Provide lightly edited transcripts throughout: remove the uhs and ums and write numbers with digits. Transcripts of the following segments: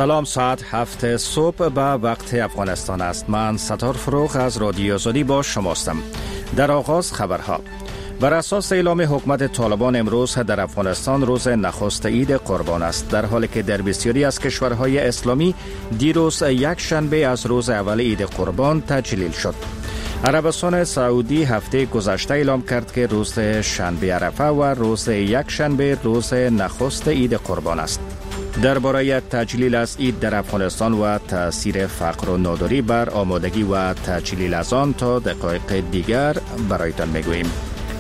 سلام، ساعت 7 صبح به وقت افغانستان است. من ستار فروغ از رادیو آزادی با شماستم. در آغاز خبرها. بر اساس اعلام حکومت طالبان امروز در افغانستان روز نخست عید قربان است، در حالی که در بسیاری از کشورهای اسلامی دیروز یک شنبه از روز اول عید قربان تجلیل شد. عربستان سعودی هفته گذشته اعلام کرد که روز شنبه عرفه و روز یک شنبه روز نخست عید قربان است. درباره تجلیل از عید در افغانستان و تاثیر فقر و ناداری بر آمادگی و تجلیل از آن تا دقایق دیگر برایتان میگوییم.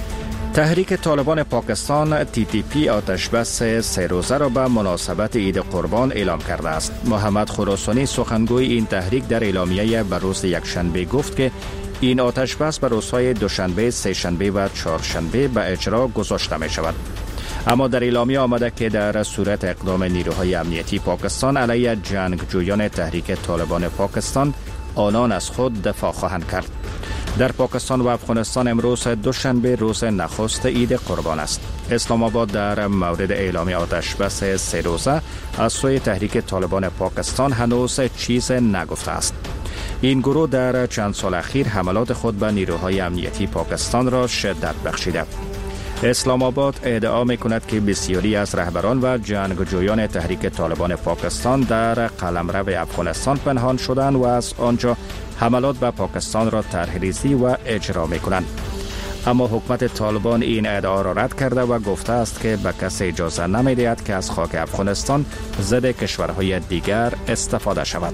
تحریک طالبان پاکستان TTP آتش بس 3 روزه را به مناسبت عید قربان اعلام کرده است. محمد خراسانی سخنگوی این تحریک در اعلامیه بر روز یکشنبه گفت که این آتش بس به روزهای دوشنبه، سه شنبه و چهارشنبه به اجرا گذاشته می شود. اما در اعلامیه آمده که در صورت اقدام نیروهای امنیتی پاکستان علیه جنگجویان تحریک طالبان پاکستان، آنان از خود دفاع خواهند کرد. در پاکستان و افغانستان امروز دوشنبه روز نخست عید قربان است. اسلام آباد در مورد اعلام آتش بس 3 روزه از سوی تحریک طالبان پاکستان هنوز چیز نگفته است. این گروه در چند سال اخیر حملات خود به نیروهای امنیتی پاکستان را شدت بخشیده. اسلام آباد ادعا می‌کند که بسیاری از رهبران و جنگجویان تحریک طالبان پاکستان در قلمرو افغانستان پنهان شدند و از آنجا حملات به پاکستان را طرح‌ریزی و اجرا می‌کنند. اما حکومت طالبان این ادعا را رد کرده و گفته است که به کسی اجازه نمی‌دهد که از خاک افغانستان ضد کشورهای دیگر استفاده شود.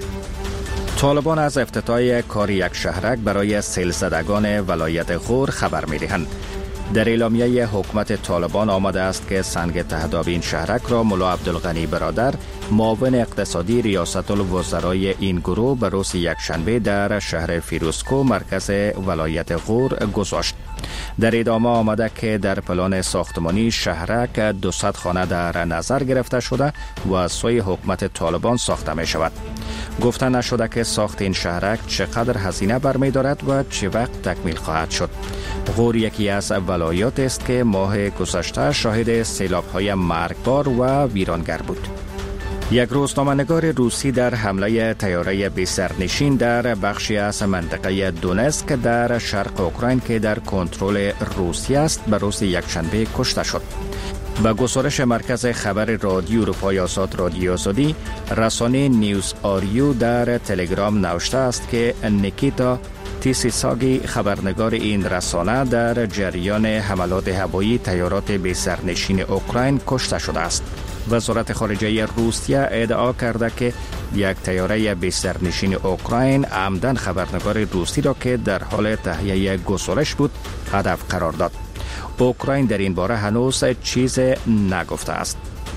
طالبان از افتتاح کار یک شهرک برای سیل‌زدگان ولایت غور خبر می‌دهند. در اعلامیه حکومت طالبان آمده است که سنگ تهداب این شهرک را ملا عبدالغنی برادر، معاون اقتصادی ریاست الوزرای این گروه، به روز یکشنبه در شهر فیروزکو مرکز ولایت غور گذاشت. در ادامه آمده که در پلان ساختمانی شهرک 200 خانه در نظر گرفته شده و از سوی حکومت طالبان ساخته می شود. گفته نشده که ساخت این شهرک چقدر هزینه برمی دارد و چه وقت تکمیل خواهد شد. غور یکی از ولایات است که ماه گذشته شاهد سیلاب‌های مرگبار و ویرانگر بود. یک روزنامه‌نگار روسی در حمله طیاره بی سرنشین در بخشی از منطقه دونسک در شرق اوکراین که در کنترل روسیه است به روز یکشنبه کشته شد. با گزارش مرکز خبر رادیو اروپای آزاد رادیو آزادی، رسانه نیوز آریو در تلگرام نوشته است که نیکیتا تیسیساگی، خبرنگار این رسانه، در جریان حملات هوایی طیارات بی سرنشین اوکراین کشته شده است. وزارت خارجه روسیه ادعا کرده که یک طیاره بی سرنشین اوکراین عمدن خبرنگار روسی را که در حال تهیه گزارش بود هدف قرار داد. اوکراین در این باره هنوز چیز نگفته است.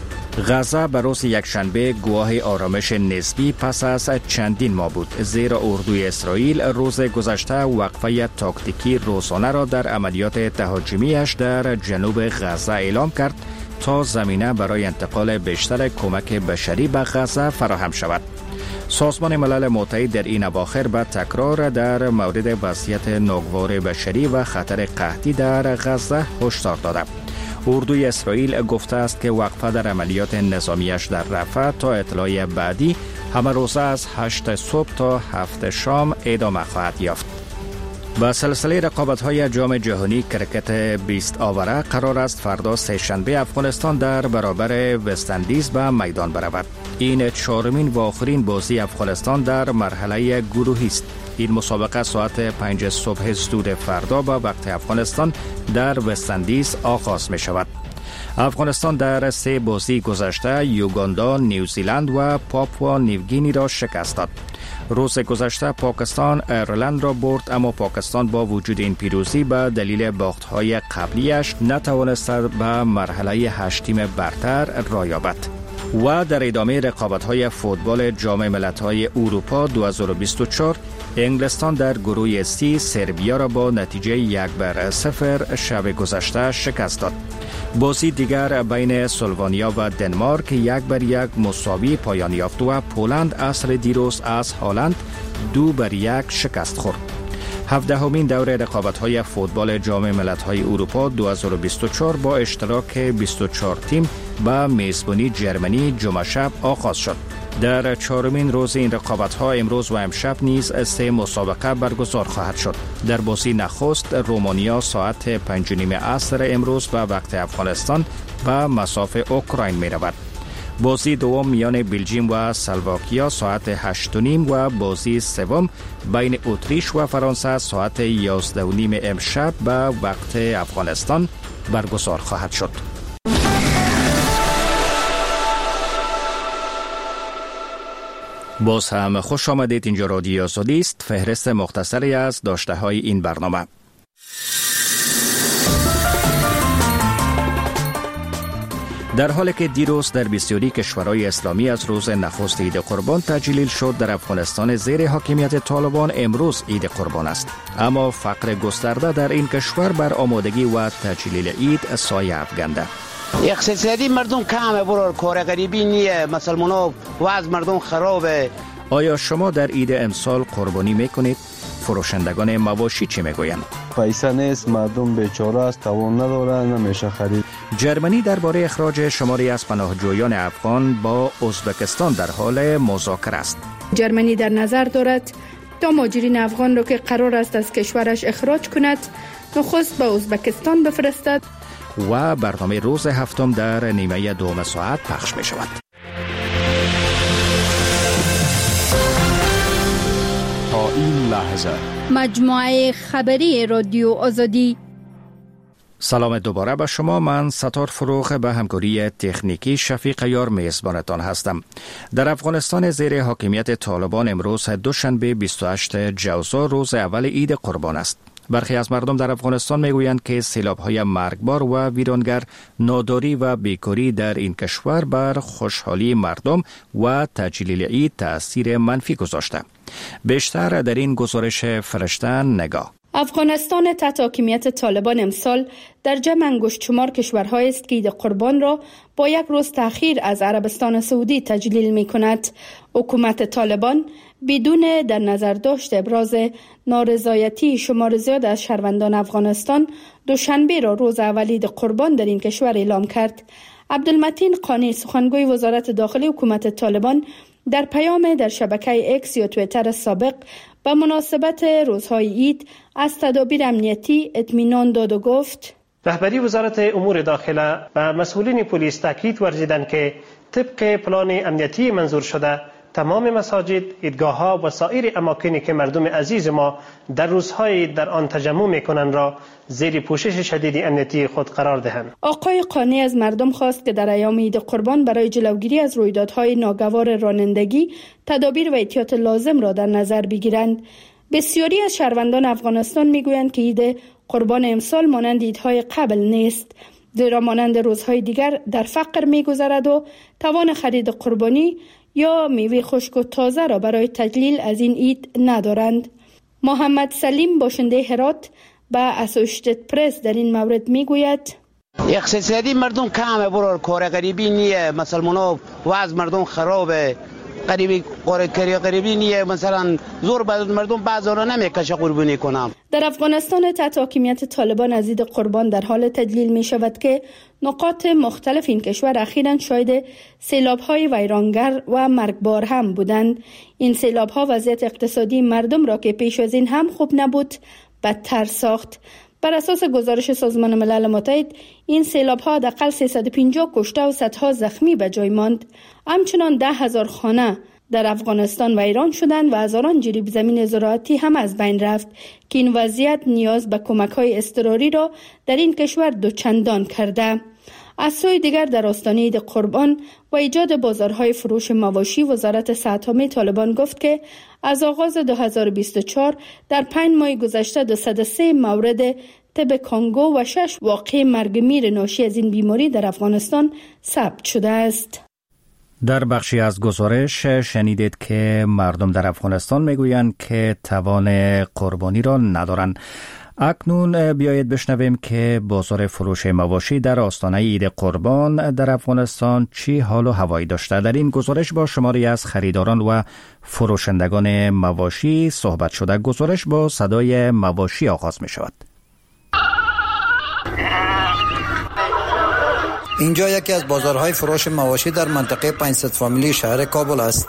غزه به روز یکشنبه گواه آرامش نسبی پس از چندین ماه بود، زیرا اردوی اسرائیل روز گذشته وقفه تاکتیکی روزانه را در عملیات تهاجمیش در جنوب غزه اعلام کرد تا زمینه برای انتقال بیشتر کمک بشری به غزه فراهم شود. سازمان ملل متحد در این اواخر به تکرار در مورد وضعیت ناگوار بشری و خطر قحطی در غزه هشدار داده. اردوی اسرائیل گفته است که وقفه در عملیات نظامیش در رفح تا اطلاع بعدی همه روزه از 8 صبح تا 7 شام ادامه خواهد یافت. با سلسله رقابت‌های جام جهانی کرکت 20 آوره قرار است فردا سه‌شنبه افغانستان در برابر وست‌اندیز به میدان برود. این چهارمین و آخرین بازی افغانستان در مرحله گروهی است. این مسابقه ساعت 5 صبح زود فردا با وقت افغانستان در وست‌اندیز آغاز می شود. افغانستان در 3 بازی گذشته یوگاندا، نیوزیلند و پاپوا نیوگینی را شکست داد. روز گذشته پاکستان ایرلند را برد، اما پاکستان با وجود این پیروزی به دلیل باخت‌های قبلیش نتوانست به مرحله 8 تیم برتر را یابد. و در ادامه رقابت‌های فوتبال جام ملت‌های اروپا 2024 انگلستان در گروه C سربیا را با نتیجه 1-0 شب گذشته شکست داد. بازی دیگر بین سلوونیا و دنمارک 1-1 مساوی پایان یافت و پولند عصر دیروز از هلند 2-1 شکست خورد. 17مین دوره رقابت‌های فوتبال جام ملت‌های اروپا 2024 با اشتراک 24 تیم با میزبانی جرمنی جمعه شب آغاز شد. در چهارمین روز این رقابت‌ها امروز و امشب نیز 3 مسابقه برگزار خواهد شد. در بازی نخست رومانیا ساعت 5:30 عصر امروز به وقت افغانستان و مصاف اوکراین می‌رود. بازی دوم میان بلژیم و اسلواکیا ساعت 8:30 و بازی سوم بین اتریش و فرانسه ساعت 11:30 امشب به وقت افغانستان برگزار خواهد شد. باز هم خوش آمدید. اینجا رادیو آزادی است. فهرست مختصری از داشته های این برنامه. در حالی که دیروز در بسیاری کشورهای اسلامی از روز نخست عید قربان تعجیل شد، در افغانستان زیر حاکمیت طالبان امروز عید قربان است. اما فقر گسترده در این کشور بر آمادگی و تعجیل عید سایه افکنده. اقتصادی مردم کمه، برای کار غریبی نیه، مسلمانا وضع مردم خرابه. آیا شما در عید امسال قربانی میکنید؟ فروشندگان مواشی چی میگویند؟ پیسه نیست، مردم بیچاره است، توان نداره، نمیشه خرید. جرمنی درباره اخراج شماری از پناهجویان افغان با ازبکستان در حال مذاکره است. جرمنی در نظر دارد تا مهاجرین افغان را که قرار است از کشورش اخراج کند نخست به ازبکستان بفرستد. و برنامه روز هفتم در نیمه دوم ساعت پخش می شود. تا این لحظه مجموعه خبری رادیو آزادی. سلام دوباره به شما. من ستار فروغ به همکاری تکنیکی شفیق یار میزبانتان هستم. در افغانستان زیر حاکمیت طالبان امروز دوشنبه 28 جوزا روز اول عید قربان است. برخی از مردم در افغانستان میگویند که سیلاب‌های مرگبار و ویرانگر، ناداری و بیکاری در این کشور بر خوشحالی مردم و تعجیل عید تأثیر منفی گذاشته. بیشتر در این گزارش فرشته نگاه. افغانستان تحت حاکمیت طالبان امسال در جمع انگشت شمار کشورهایی است که عید قربان را با 1 روز تأخیر از عربستان سعودی تجلیل می کند. حکومت طالبان بدون در نظر داشت ابراز نارضایتی شمار زیاد از شهروندان افغانستان دوشنبه را روز اول عید قربان در این کشور اعلام کرد. عبدالمتین قانی سخنگوی وزارت داخلی حکومت طالبان در پیام در شبکه اکس یا توییتر سابق به مناسبت روزهای عید از تدابیر امنیتی اطمینان داد و گفت: رهبری وزارت امور داخله و مسئولین پلیس تاکید ورزیدند که طبق پلان امنیتی منظور شده تمام مساجد، عیدگاه‌ها و سایر اماکنی که مردم عزیز ما در روزهای در آن تجمع می‌کنند را زیر پوشش شدید امنیتی خود قرار دهند. آقای قانی از مردم خواست که در ایام عید قربان برای جلوگیری از رویدادهای ناگوار رانندگی تدابیر و احتیاط لازم را در نظر بگیرند. بسیاری از شهروندان افغانستان می‌گویند که عید قربان امسال مانند عیدهای قبل نیست، زیرا مانند روزهای دیگر در فقر می‌گذرد و توان خرید قربانی یا میوه خشک و تازه را برای تجلیل از این عید ندارند. محمد سلیم باشنده هرات به اسوشیتد پرس در این مورد میگوید: اقتصادی مردم کمه، برای کار غریبی نیه، مسلمانا وضع مردم خرابه، غریبی نیه، مثلا زور به مردم بعضا نمیکشه قربانی کنم. در افغانستان تحت حاکمیت طالبان از عید قربان در حال تجلیل می شود که نقاط مختلف این کشور اخیراً شاهد سیلاب‌های ویرانگر و مرگبار هم بودند. این سیلاب‌ها وضعیت اقتصادی مردم را که پیش از این هم خوب نبود بدتر ساخت. بر اساس گزارش سازمان ملل متحد این سیلاب‌ها حداقل 350 کشته و صدها زخمی به جای ماند. همچنان 10,000 خانه در افغانستان ویران شدند و هزاران جریب زمین زراعتی هم از بین رفت که این وضعیت نیاز به کمک‌های اضطراری را در این کشور دوچندان کرده. از سوی دیگر در آستانه عید قربان و ایجاد بازارهای فروش مواشی، وزارت صحت‌عامه طالبان گفت که از آغاز 2024 در 5 ماه گذشته 203 مورد تب کانگو و 6 واقعه مرگ میر ناشی از این بیماری در افغانستان ثبت شده است. در بخشی از گزارش شنیدید که مردم در افغانستان میگویند که توان قربانی را ندارند. اکنون بیایید بشنویم که بازار فروش مواشی در آستانه عید قربان در افغانستان چی حال و هوایی داشته. در این گزارش با شماری از خریداران و فروشندگان مواشی صحبت شده. گزارش با صدای مواشی آغاز می شود. اینجا یکی از بازارهای فروش مواشی در منطقه 500 فامیلی شهر کابل است.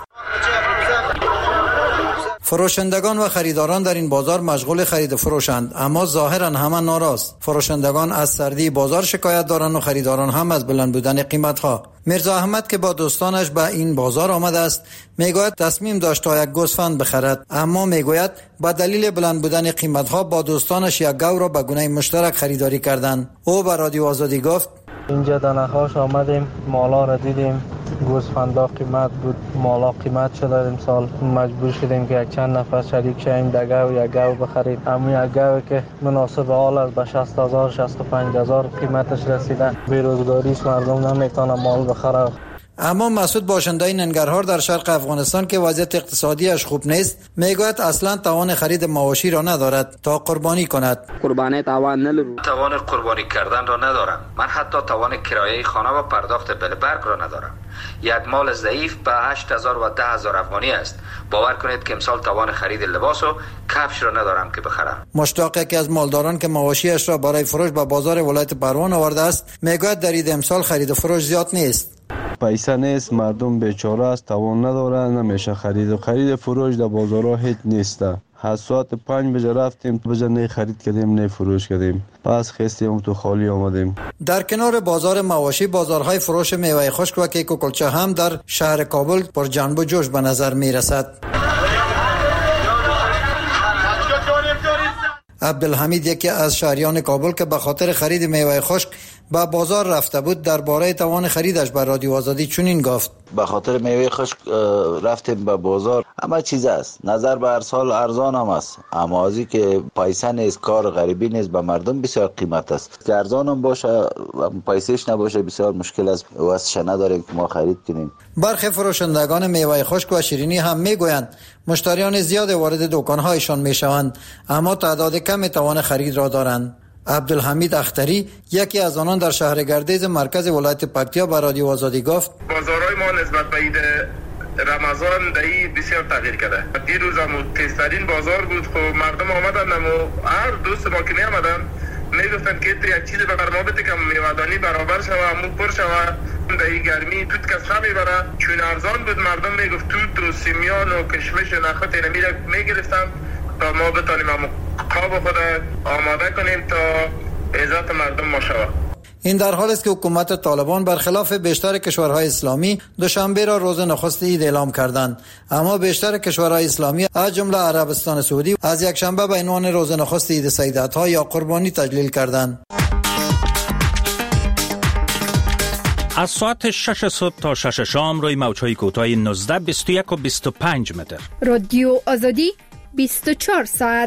فروشندگان و خریداران در این بازار مشغول خرید و فروشند، اما ظاهرا همه ناراض. فروشندگان از سردی بازار شکایت دارند و خریداران هم از بلند بودن قیمت‌ها. میرزا احمد که با دوستانش به این بازار آمده است میگوید تصمیم داشت تا یک گوسفند بخرد، اما میگوید با دلیل بلند بودن قیمت‌ها با دوستانش یک گاو را به گونه مشترک خریداری کردند. او به رادیو آزادی گفت اینجا در نخاش آمدیم، مالا را دیدیم، گوسفندا قیمت بود، مالا قیمت شده. امسال مجبور شدیم که یک چند نفر شریک شویم در گاو یک گاو بخریم. اما یک گاوی که مناسب حال است به 60,000 65,000 قیمتش رسیده. بیروزگاری است، مردم نمیتونن مال بخره. اما مسعود باشنده ننگرهار در شرق افغانستان که وضعیت اقتصادیش خوب نیست میگوید اصلا توان خرید مواشی را ندارد تا قربانی کند. توان قربانی کردن را ندارم. من حتی توان کرایه خانه و پرداخت بل برق را ندارم. یک مال ضعیف به 8,000 و 10,000 افغانی است. باور کنید که امسال توان خرید لباس و کفش را ندارم که بخرم. مشتاق که از مالداران که مواشیش را برای فروش به بازار ولایت پروان آورده است میگوید در این امسال خرید و فروش زیاد نیست. پیسه نیست، مردم بیچاره است، توان نداره، نمیشه خرید فروش در بازارها هیچ نیسته. از ساعت 5 بجه رفتیم بجه نه خرید کردیم نه فروش کردیم، پس خستیم تو خالی آمدیم. در کنار بازار مواشی بازارهای فروش میوه خشک و کیک و کلچه هم در شهر کابل پر جنب و جوش به نظر می رسد. عبدالحمید یکی از شهریان کابل که به خاطر خرید میوه خشک به بازار رفته بود درباره توان خریدش به رادیو آزادی چنین گفت: به خاطر میوه خشک رفتیم به بازار. همه چیز است، نظر به هر سال ارزان هم است، اما ازی که پیسه نیست، کار غریبی نیست، به مردم بسیار قیمت است. که ارزان هم باشه و پیسهش نباشه بسیار مشکل است، واسه نداریم که ما خرید کنیم. برخی فروشندگان میوه خشک و شیرینی هم میگویند مشتریان زیاد وارد دکانهایشان میشوند اما تعداد کمی توان خرید را دارند. عبدالحمید اختری یکی از آنان در شهر گردیز مرکز ولایت پکتیا به رادیو آزادی گفت: بازارهای ما نسبت به عید رمضان دایی بسیار تغییر کرده. دیروز هم تیزترین بازار بود. خب مردم آمدن و هر دوست ما که می آمدن میگفتن که یک چیز به ما بده که میوه‌دانی برابر شوه، همون پر شوه. دایی گرمی توت کس نمیبره، چون ارزان بود مردم میگفت توت و سیمیان و کشمش و نخات اینا میگرفتن تا ما بتانیم همون قاب خود آماده کنیم تا عزت مردم ما شود. این در حال است که حکومت طالبان برخلاف بیشتر کشورهای اسلامی دوشنبه را روز نخست عید اعلام کردند، اما بیشتر کشورهای اسلامی از جمله عربستان سعودی از یک شنبه به عنوان روز نخست عید سیدات‌ها یا قربانی تجلیل کردند. از ساعت 6 صبح تا 6 شام روی موج‌های کوتاه 19 21 و 25 متر. رادیو آزادی 24 ساعت.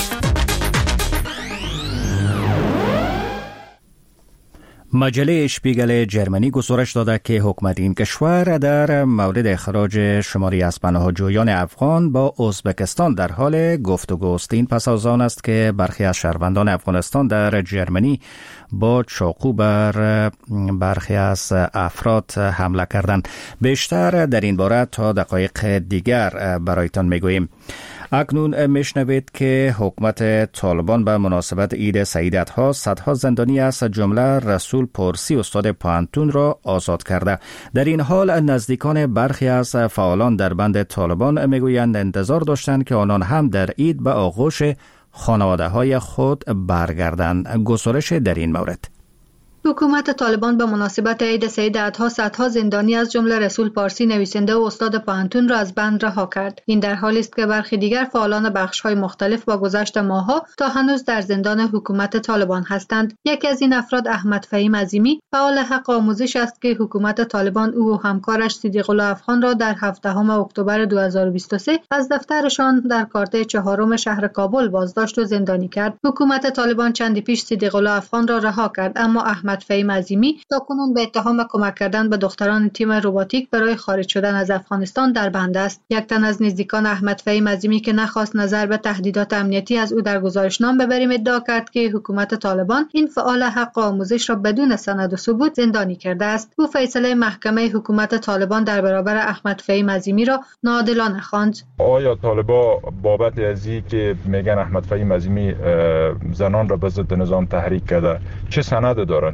مجله اشپیگل جرمنی گزارش داده که حکومت این کشور در مورد اخراج شماری از پناهجویان افغان با ازبکستان در حال گفتگو است. این پس از آن است که برخی از شهروندان افغانستان در جرمنی با چاقو بر برخی از افراد حمله کردند. بیشتر در این باره تا دقایق دیگر برایتان میگوییم. اکنون میشنوید که حکومت طالبان به مناسبت عید سیدات‌ها صدها زندانی از جمله رسول پارسی استاد پانتون را آزاد کرده. در این حال نزدیکان برخی از فعالان در بند طالبان میگویند انتظار داشتند که آنان هم در عید به آغوش خانواده‌های خود برگردند. گزارش در این مورد: حکومت طالبان به مناسبت عید سیدات‌ها صدها زندانی از جمله رسول پارسی نویسنده و استاد پانتون را از بند رها کرد. این در حالی است که برخی دیگر فعالان بخش‌های مختلف با گذشت ماه‌ها تا هنوز در زندان حکومت طالبان هستند. یکی از این افراد احمد فهیم عظیمی فعال حق آموزش است که حکومت طالبان او و همکارش صدیق الله افغان را در 17 اکتبر 2023 از دفترشان در کارته 4 شهر کابل بازداشت و زندانی کرد. حکومت طالبان چندی پیش صدیق الله افغان را رها کرد، اما احمد فهیم عظیمی تاکنون به اتهام کمک کردن به دختران تیم روباتیک برای خارج شدن از افغانستان در بند است. یک تن از نزدیکان احمد فهیم عظیمی که نخواست نظر به تهدیدات امنیتی از او در گزارشنامه ببریم ادعا کرد که حکومت طالبان این فعال حق آموزش را بدون سند و ثبوت زندانی کرده است. او فیصله محکمه حکومت طالبان در برابر احمد فهیم عظیمی را ناعادلانه خواند. آیا طالبا بابت ازی که میگن احمد فهیم عظیمی زنان را به ضد نظام تحریک کرده چه سند دارن؟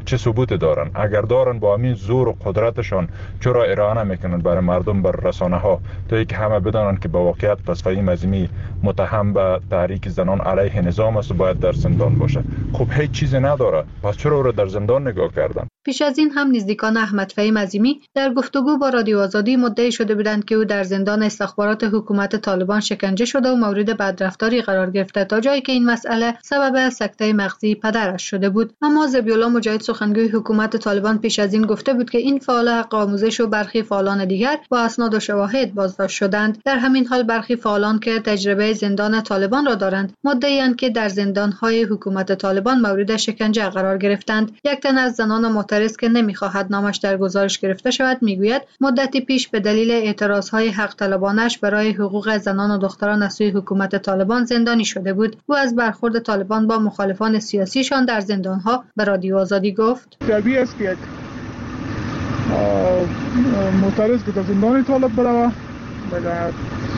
چه ثبوت دارن؟ اگر دارن با همین زور و قدرتشان چرا ارائه نمیکنن برای مردم، بر رسانه ها، تا اینکه همه بدانند که با واقعیت پس فهیم عظیمی متهم به تحریک زنان علیه نظام است و باید در زندان باشه. خب هیچ چیزی نداره، پس چرا او را در زندان نگاه کردن؟ پیش از این هم نزدیکان احمد فهیم عظیمی در گفتگو با رادیو آزادی مدعی شده بودند که او در زندان استخبارات حکومت طالبان شکنجه شده و مورد بدرفتاری قرار گرفته، تا جایی که این مسئله سبب سکته مغزی پدرش شده بود. اما ذبیحالله مجاهد سخنگوی حکومت طالبان پیش از این گفته بود که این فعال حق آموزش و برخی فعالان دیگر با اسناد و شواهد بازداشت شدند. در همین حال برخی فعالان که تجربه زندان طالبان را دارند مدعی‌اند که در زندان‌های حکومت طالبان مورد شکنجه قرار گرفتند. یک تن از زنان معترض که نمی‌خواهد نامش در گزارش گرفته شود میگوید مدتی پیش به دلیل اعتراضهای حق طلبانش برای حقوق زنان و دختران از سوی حکومت طالبان زندانی شده بود. او از برخورد طالبان با مخالفان سیاسیشان در زندان‌ها به رادیو آزادی گفت: طبیعی است که معترض که در زندان طالب بروه مگر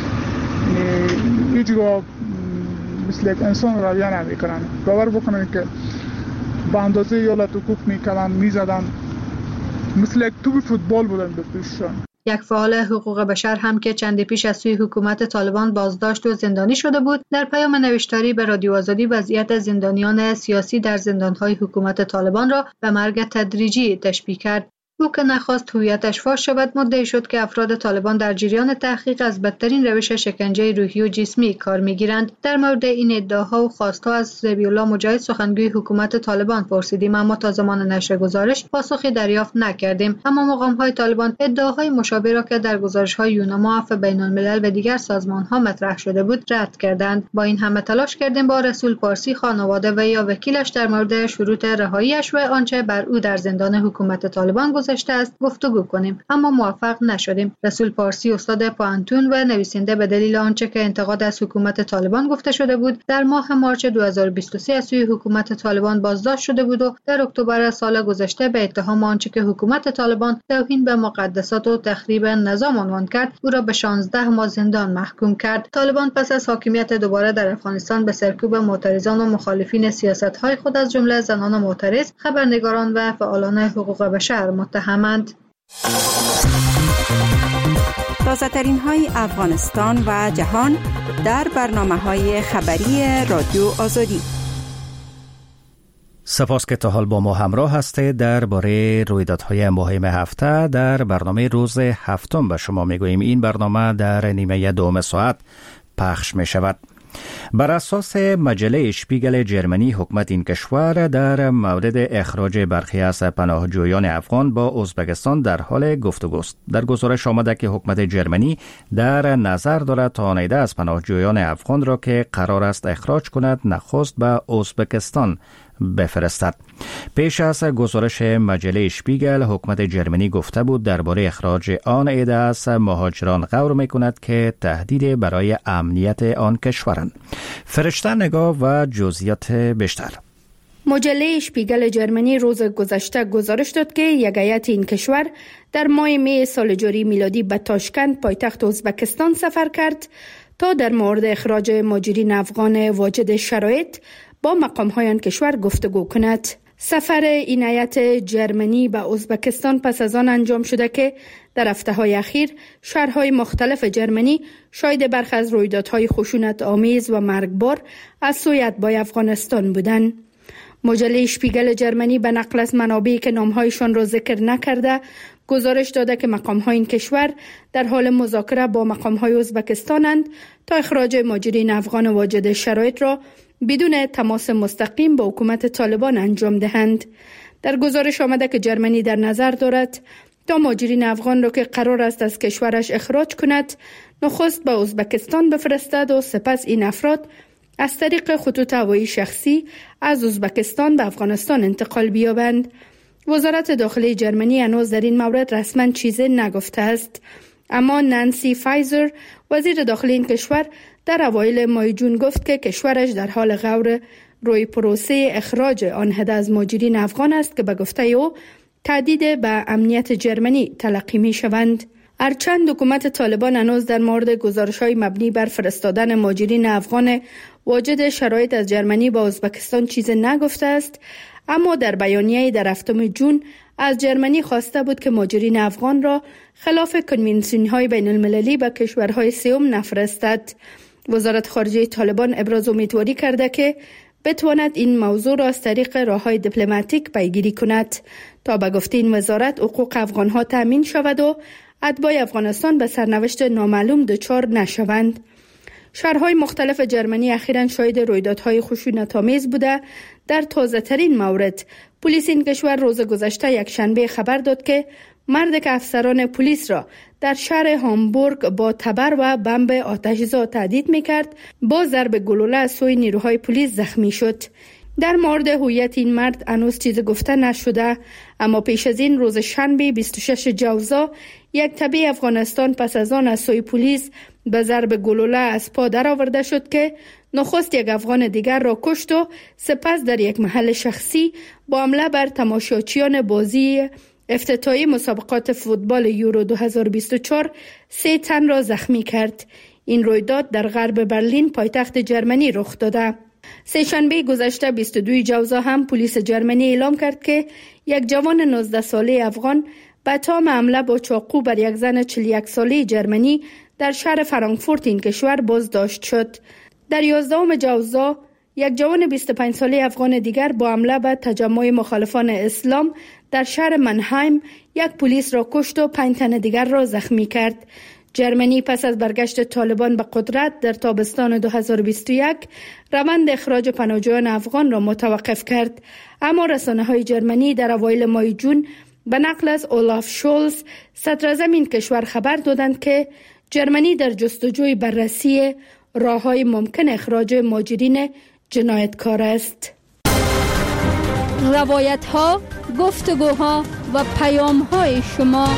هیچگاه مثل یک انسان رویه نمی‌کنن. باور بکنن که به اندازه ایالت حقوق می‌کردن، می‌زدن، مثل یک توپ فوتبال بودن به پیششان. یک فعال حقوق بشر هم که چندی پیش از سوی حکومت طالبان بازداشت و زندانی شده بود، در پیام نوشتاری به رادیو آزادی وضعیت زندانیان سیاسی در زندان‌های حکومت طالبان را به مرگ تدریجی تشبیه کرد. او که نخواست هویتش فاش شود مدعی شد که افراد طالبان در جریان تحقیق از بدترین روش شکنجه روحی و جسمی کار می‌گیرند. در مورد این ادعاها و خواست‌ها از ذبیحالله مجاهد سخنگوی حکومت طالبان پرسیدیم، اما تا زمان نشر گزارش پاسخی دریافت نکردیم. اما مقام‌های طالبان ادعاهای مشابه را که در گزارش‌های یونما، عفو بین‌الملل و دیگر سازمان‌ها مطرح شده بود رد کردند. با این همه تلاش کردیم با رسول پارسی، خانواده و یا وکیلش در مورد شروط رهایی‌اش و آنچه بر او در زندان حکومت طالبان است گفتگو کنیم، اما موفق نشدیم. رسول پارسی استاد پانتون و نویسنده به دلیل آنچه که انتقاد از حکومت طالبان گفته شده بود در ماه مارچ 2023 از سوی حکومت طالبان بازداشت شده بود و در اکتبر سال گذشته به اتهام آنچه که حکومت طالبان توهین به مقدسات و تخریب نظام عنوان کرد او را به 16 ماه زندان محکوم کرد. طالبان پس از حاکمیت دوباره در افغانستان به سرکوب معترضان و مخالفین سیاست‌های خود از جمله زنان معترض، خبرنگاران و فعالان حقوق بشر متهمند. تازه‌ترین های افغانستان و جهان در برنامه‌های خبری رادیو آزادی. سپاس که تا حال با ما همراه هستید. درباره رویدادهای مهم هفته در برنامه روز هفتم به شما میگوییم. این برنامه در نیمه دوم ساعت پخش می شود. بر اساس مجله اشپیگل جرمنی، حکومت این کشور در مورد اخراج برخی از پناهجویان افغان با ازبکستان در حال گفتگوست. در گزارش آمده که حکومت جرمنی در نظر دارد تا آنیده از پناهجویان افغان را که قرار است اخراج کند نخست به ازبکستان بفرستد. پیش از گزارش مجله اشپیگل، حکومت جرمنی گفته بود درباره اخراج آن عده از مهاجران غور می‌کند که تهدید برای امنیت آن کشورند. فرشته نگاه و جزئیات بیشتر. مجله اشپیگل جرمنی روز گذشته گزارش داد که یک هیئت این کشور در ماه می سال جاری میلادی به تاشکند، پایتخت ازبکستان سفر کرد تا در مورد اخراج مهاجرین افغان واجد شرایط با مقام‌های آن کشور گفتگو کند. سفر این هیئت جرمنی به ازبکستان پس از آن انجام شده که در هفته‌های اخیر شهرهای مختلف جرمنی شاهد برخی از رویدادهای خشونت آمیز و مرگبار از سوی اتباع افغانستان بودند. مجله اشپیگل جرمنی به نقل از منابعی که نامهایشان را ذکر نکرده گزارش داده که مقام‌های این کشور در حال مذاکره با مقام‌های ازبکستانند تا اخراج مهاجرین افغان واجد شرایط را بدون تماس مستقیم با حکومت طالبان انجام دهند. در گزارش آمده که جرمنی در نظر دارد تا مهاجرین افغان را که قرار است از کشورش اخراج کند نخست به ازبکستان بفرستد و سپس این افراد از طریق خطوط هوایی شخصی از ازبکستان به افغانستان انتقال بیابند. وزارت داخلی جرمنی هنوز در این مورد رسما چیزی نگفته است، اما نانسی فایزر وزیر داخلی این کشور در اوایل ماه جون گفت که کشورش در حال غور روی پروسه اخراج آن عده از مهاجرین افغان است که به گفته او تهدید به امنیت جرمنی تلقی می شوند. هرچند حکومت طالبان هنوز در مورد گزارش‌های مبنی بر فرستادن مهاجرین افغان واجد شرایط از جرمنی با ازبکستان چیزی نگفته است، اما در بیانیه در 7 جون از جرمنی خواسته بود که مهاجرین افغان را خلاف کنوانسیون‌های بین المللی به کشورهای سوم نفرستد. وزارت خارجه طالبان ابراز امیدواری کرده که بتواند این موضوع را از طریق راه‌های دیپلماتیک پیگیری کند تا به گفته این وزارت حقوق افغان‌ها تامین شود و اتباع افغانستان به سرنوشت نامعلوم دچار نشوند. شهرهای مختلف جرمنی اخیراً شاهد رویدادهای خشونت‌آمیز بوده. در تازه‌ترین مورد پلیس این کشور روز گذشته یکشنبه خبر داد که مردی که افسران پلیس را در شهر هامبورگ با تبر و بمب آتش‌زا تهدید می‌کرد با ضرب گلوله از سوی نیروهای پلیس زخمی شد. در مورد هویت این مرد هنوز چیز گفته نشده، اما پیش از این روز شنبه 26 جوزا یک تبع افغانستان پس از آن از سوی پلیس به ضرب گلوله از پا درآورده شد که نخست یک افغان دیگر را کشت و سپس در یک محل شخصی با حمله بر تماشاچیان بازی افتتاحی مسابقات فوتبال یورو 2024 3 تن را زخمی کرد. این رویداد در غرب برلین پایتخت جرمنی رخ داده. سه‌شنبه گذشته 22 جوزا هم پلیس جرمنی اعلام کرد که یک جوان 19 ساله افغان به تام حمله با چاقو بر یک زن 41 ساله جرمنی در شهر فرانکفورت این کشور بازداشت شد. در 11 جوزا یک جوان 25 ساله افغان دیگر با حمله به تجمع مخالفان اسلام در شهر منهایم یک پلیس را کشت و 5 تن دیگر را زخمی کرد. جرمنی پس از برگشت طالبان به قدرت در تابستان 2021 روند اخراج پناهجویان افغان را متوقف کرد، اما رسانه‌های جرمنی در اوایل ماه جون به نقل از اولاف شولز صدراعظم این کشور خبر دادند که جرمنی در جستجوی بررسی راه‌های ممکن اخراج مهاجرین جنایتکار است. روایت‌ها، گفتگوها و پیام‌های شما.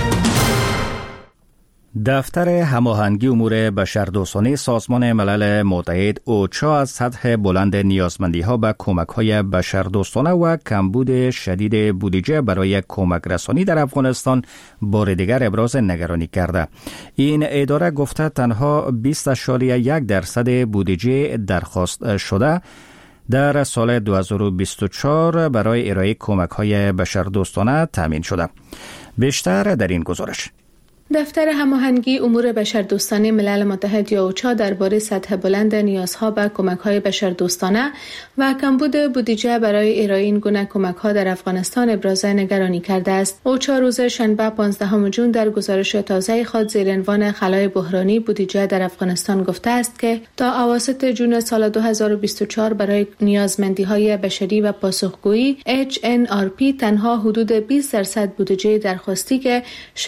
دفتر هماهنگی امور بشردوستانه سازمان ملل متحد اوچا از سطح بلند نیازمندی‌ها به کمک‌های بشردوستانه و کمبود شدید بودجه برای کمک رسانی در افغانستان بار دیگر ابراز نگرانی کرده. این اداره گفته تنها 20.1% بودجه درخواست شده در سال 2024 برای ارائه کمک‌های بشردوستانه تامین شده. بیشتر در این گزارش. دفتر هماهنگی امور بشردوستانه ملل متحد یا اوچا درباره سطح بلند نیازها به کمک‌های بشردوستانه و کمبود بودجه برای ارائه این گونه کمک‌ها در افغانستان ابراز نگرانی کرده است. اوچا روز شنبه 15 جون در گزارش تازه خود زیر عنوان خلای بحرانی بودجه در افغانستان گفته است که تا اواسط جون سال 2024 برای نیازمندی‌های بشری و پاسخگویی HNRP تنها حدود 20% بودجه درخواستی که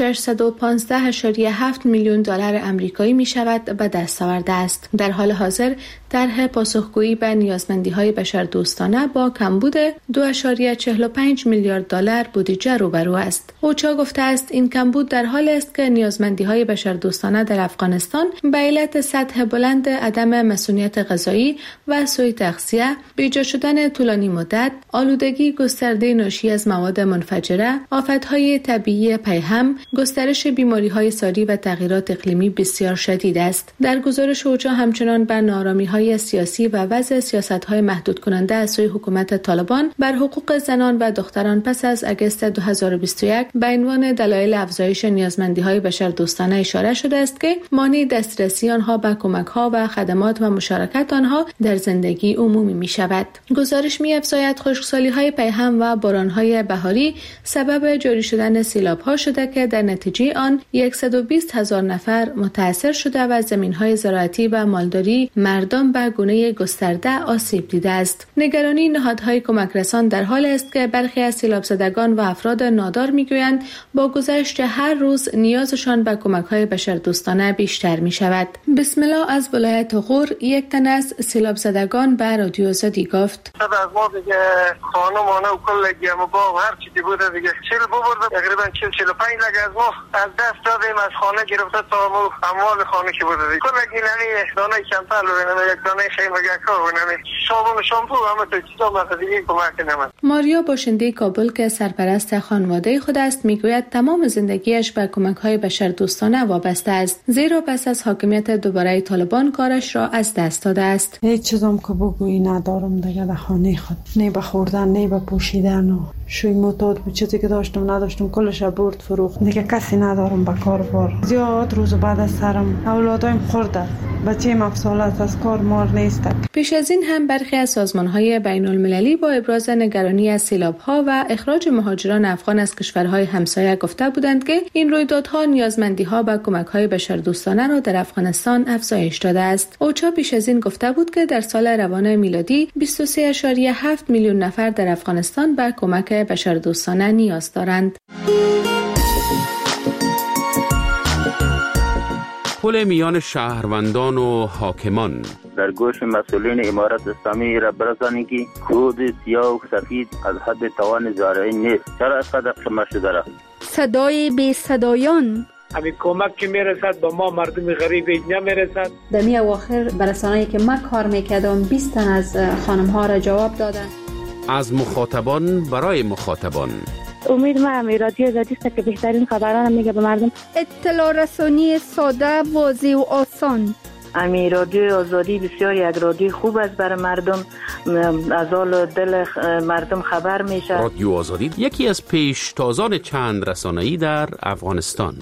615.7 میلیون دلار آمریکایی می شود به دست آورده است. در حال حاضر طرح پاسخگویی به نیازمندی‌های بشردوستانه با کمبود 2.45 میلیارد دلار بودجه روبرو است. اوچا گفته است این کمبود در حال است که نیازمندی‌های بشردوستانه در افغانستان به علت سطح بلند عدم مسئولیت غذایی و سوء تغذیه، بیجا شدن طولانی مدت، آلودگی گسترده ناشی از مواد منفجره، آفت‌های طبیعی پیهم، گسترش بیماری‌های ساری و تغییرات اقلیمی بسیار شدید است. در گزارش اوچا همچنان بر ناآرامی‌های سیاسی و وضع سیاست‌های محدود کننده از سوی حکومت طالبان بر حقوق زنان و دختران پس از آگوست 2021 به عنوان دلایل افزایش نیازمندی‌های بشردوستانه اشاره شده است که مانع دسترسی آنها به کمک‌ها و خدمات و مشارکت آنها در زندگی عمومی می‌شود. گزارش می‌افزاید خشکسالی‌های پیهم و باران‌های بهاری سبب جاری شدن سیلاب‌ها شده که در نتیجه آن 120,000 نفر متاثر شده و زمین‌های زراعتی و مالداری مردم به گونه گسترده آسیب دیده است. نگرانی نهادهای کمک رسان در حال است که برخی از سیلاب زدگان و افراد نادار میگویند با گذشت هر روز نیازشان به کمک‌های بشردوستانه بیشتر می شود. بسم الله از ولایت غور یک تن از سیلاب زدگان به رادیو آزادی گفت: از ما دیگه خانمانه و کل گیم باغ هر چیزی بوده دیگه سیل ببرده، تقریبا 40-45 لگ از ما از دست دادیم، از خانه گرفته تا اموال خانه که بوده دیگه کل گیلانی دانه کمپل و یک دانه خیمه گکا و صابون و شامپو همه تو چیزا مثلا دیگه کمک نمی‌کنه. ماریا باشنده کابل که سرپرست خانواده خود است میگوید تمام زندگیش به کمک‌های بشردوستانه وابسته است، زیرا پس از حاکمیت دوباره طالبان کارش را از دست داده است. هیچ چیزم که بگویی ندارم دیگه در خانه خود، نه به خوردن نه به پوشیدن میدن و شوی معتاد بود، چیزی که داشتم نداشتم کلش برد فروخت. دیگه کسی ندارم به کار بار. زیاد روز بعد از سرم اولادایم خورده، بچه مفصولات از کار مار نیستک. پیش از این هم برخی از سازمان‌های بین‌المللی با ابراز نگرانی از سیلاب‌ها و اخراج مهاجران افغان از کشورهای همسایه گفته بودند که این رویدادها نیازمندی‌ها به کمک‌های بشردوستانه را در افغانستان افزایش داده است. اوچا پیش از این گفته بود که در سال روان میلادی 23.7 میلیون نفر در افغانستان به کمک بشردوستانه نیاز دارند. پل میان شهروندان و حاکمان در گوش مسئولین امارت اسلامی را برسانید که کود سیاه و سفید از حد توان زارعی نیست. چرا اینقدر خمه شده را؟ صدای بی صدایان، همین کمک که میرسد به ما مردم غریب نمیرسد. در می اواخر برسانه‌ای که ما کار میکردم 20 تن از خانم ها را جواب دادن. از مخاطبان برای مخاطبان. امید ما رادیو آزادی است که بهترین خبران میگه به مردم. اطلاع رسانی ساده، واضح و آسان. رادیو آزادی بسیار یک رادیو خوب است برای مردم، از حال دل مردم خبر میشه. رادیو آزادی یکی از پیشتازان چند رسانه‌ای در افغانستان.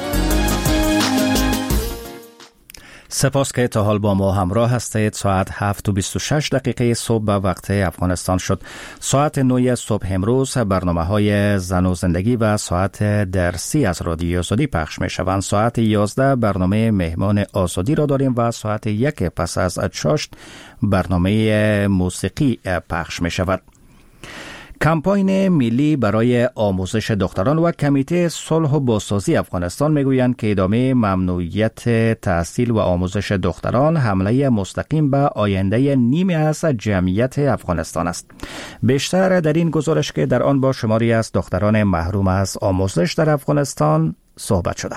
سپاس که تا حال با ما همراه هستید. ساعت 7:26 صبح به وقت افغانستان شد. ساعت 9 صبح امروز برنامه‌های زن و زندگی و ساعت درسی از رادیو آزادی پخش می شوند. ساعت 11 برنامه مهمان آزادی را داریم و ساعت 1 پس از چاشت برنامه موسیقی پخش می شود. کمپاین ملی برای آموزش دختران و کمیته صلح و بازسازی افغانستان میگویند که ادامه ممنوعیت تحصیل و آموزش دختران حمله مستقیم به آینده نیمی از جمعیت افغانستان است. بیشتر در این گزارش که در آن با شماری از دختران محروم از آموزش در افغانستان صحبت شده.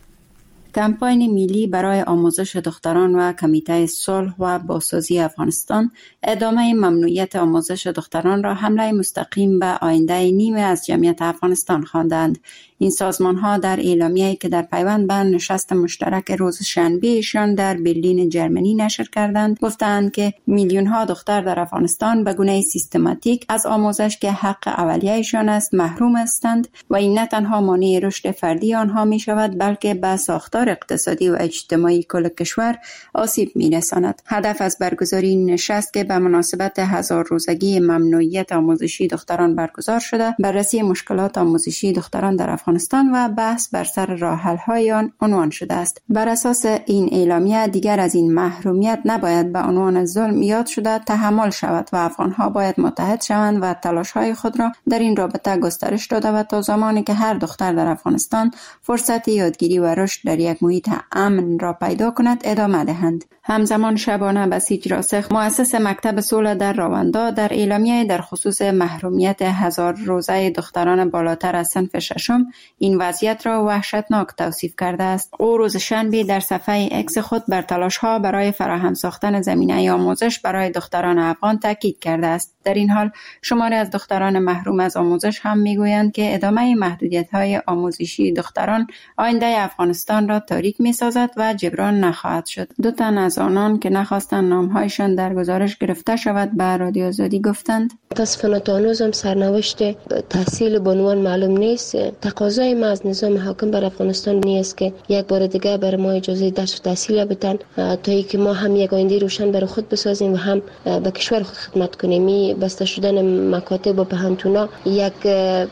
کمپاین ملی برای آموزش دختران و کمیته صلح و بازسازی افغانستان ادامه ممنوعیت آموزش دختران را حمله مستقیم به آینده نیمه از جمعیت افغانستان خواندند. این سازمان ها در اعلامیه‌ای که در پیوند به نشست مشترک روز شنبهشان در برلین جرمنی نشر کردند گفتند که میلیون ها دختر در افغانستان به گونه سیستماتیک از آموزش که حق اولیه‌شان است محروم هستند و این نه تنها مانع رشد فردی آنها می شود بلکه به ساختار اقتصادی و اجتماعی کل کشور آسیب می رساند. هدف از برگزاری این نشست که به مناسبت 1000 روزگی ممنوعیت آموزشی دختران برگزار شده بررسی مشکلات آموزشی دختران در افغانستان و بحث بر سر راه حل‌های آن عنوان شده است. بر اساس این اعلامیه دیگر از این محرومیت نباید به عنوان ظلم یاد شده تحمل شود و افغان‌ها باید متحد شوند و تلاش‌های خود را در این رابطه گسترش داده و تا زمانی که هر دختر در افغانستان فرصت یادگیری و رشد در یک محیط امن را پیدا کند ادامه دهند. همزمان شبانه بسیج راسخ مؤسس مکتب صلح در راوندا در اعلامیه در خصوص محرومیت 1000 روزه دختران بالاتر از صنف ششم این وضعیت را وحشتناک توصیف کرده است. او روز شنبه در صفحه اکس خود بر تلاش‌ها برای فراهم ساختن زمینه آموزش برای دختران افغان تاکید کرده است. در این حال شماری از دختران محروم از آموزش هم میگویند که ادامه محدودیت‌های آموزشی دختران آینده افغانستان را تاریک می‌سازد و جبران نخواهد شد. دو تن از آنان که نخواستند نام‌هایشان در گزارش گرفته شود به رادیو آزادی گفتند متاسفانه تا هنوز هم سرنوشت تحصیل به عنوان معلوم نیست. تقاضای ما از نظام حاکم بر افغانستان نیست که یک بار دیگه بر ما اجازه درس و تحصیل بدن تا اینکه ما هم یک آینده روشن برای خود بسازیم و هم به کشور خود خدمت کنیم. بسته شدن مکاتب و پهنتونا یک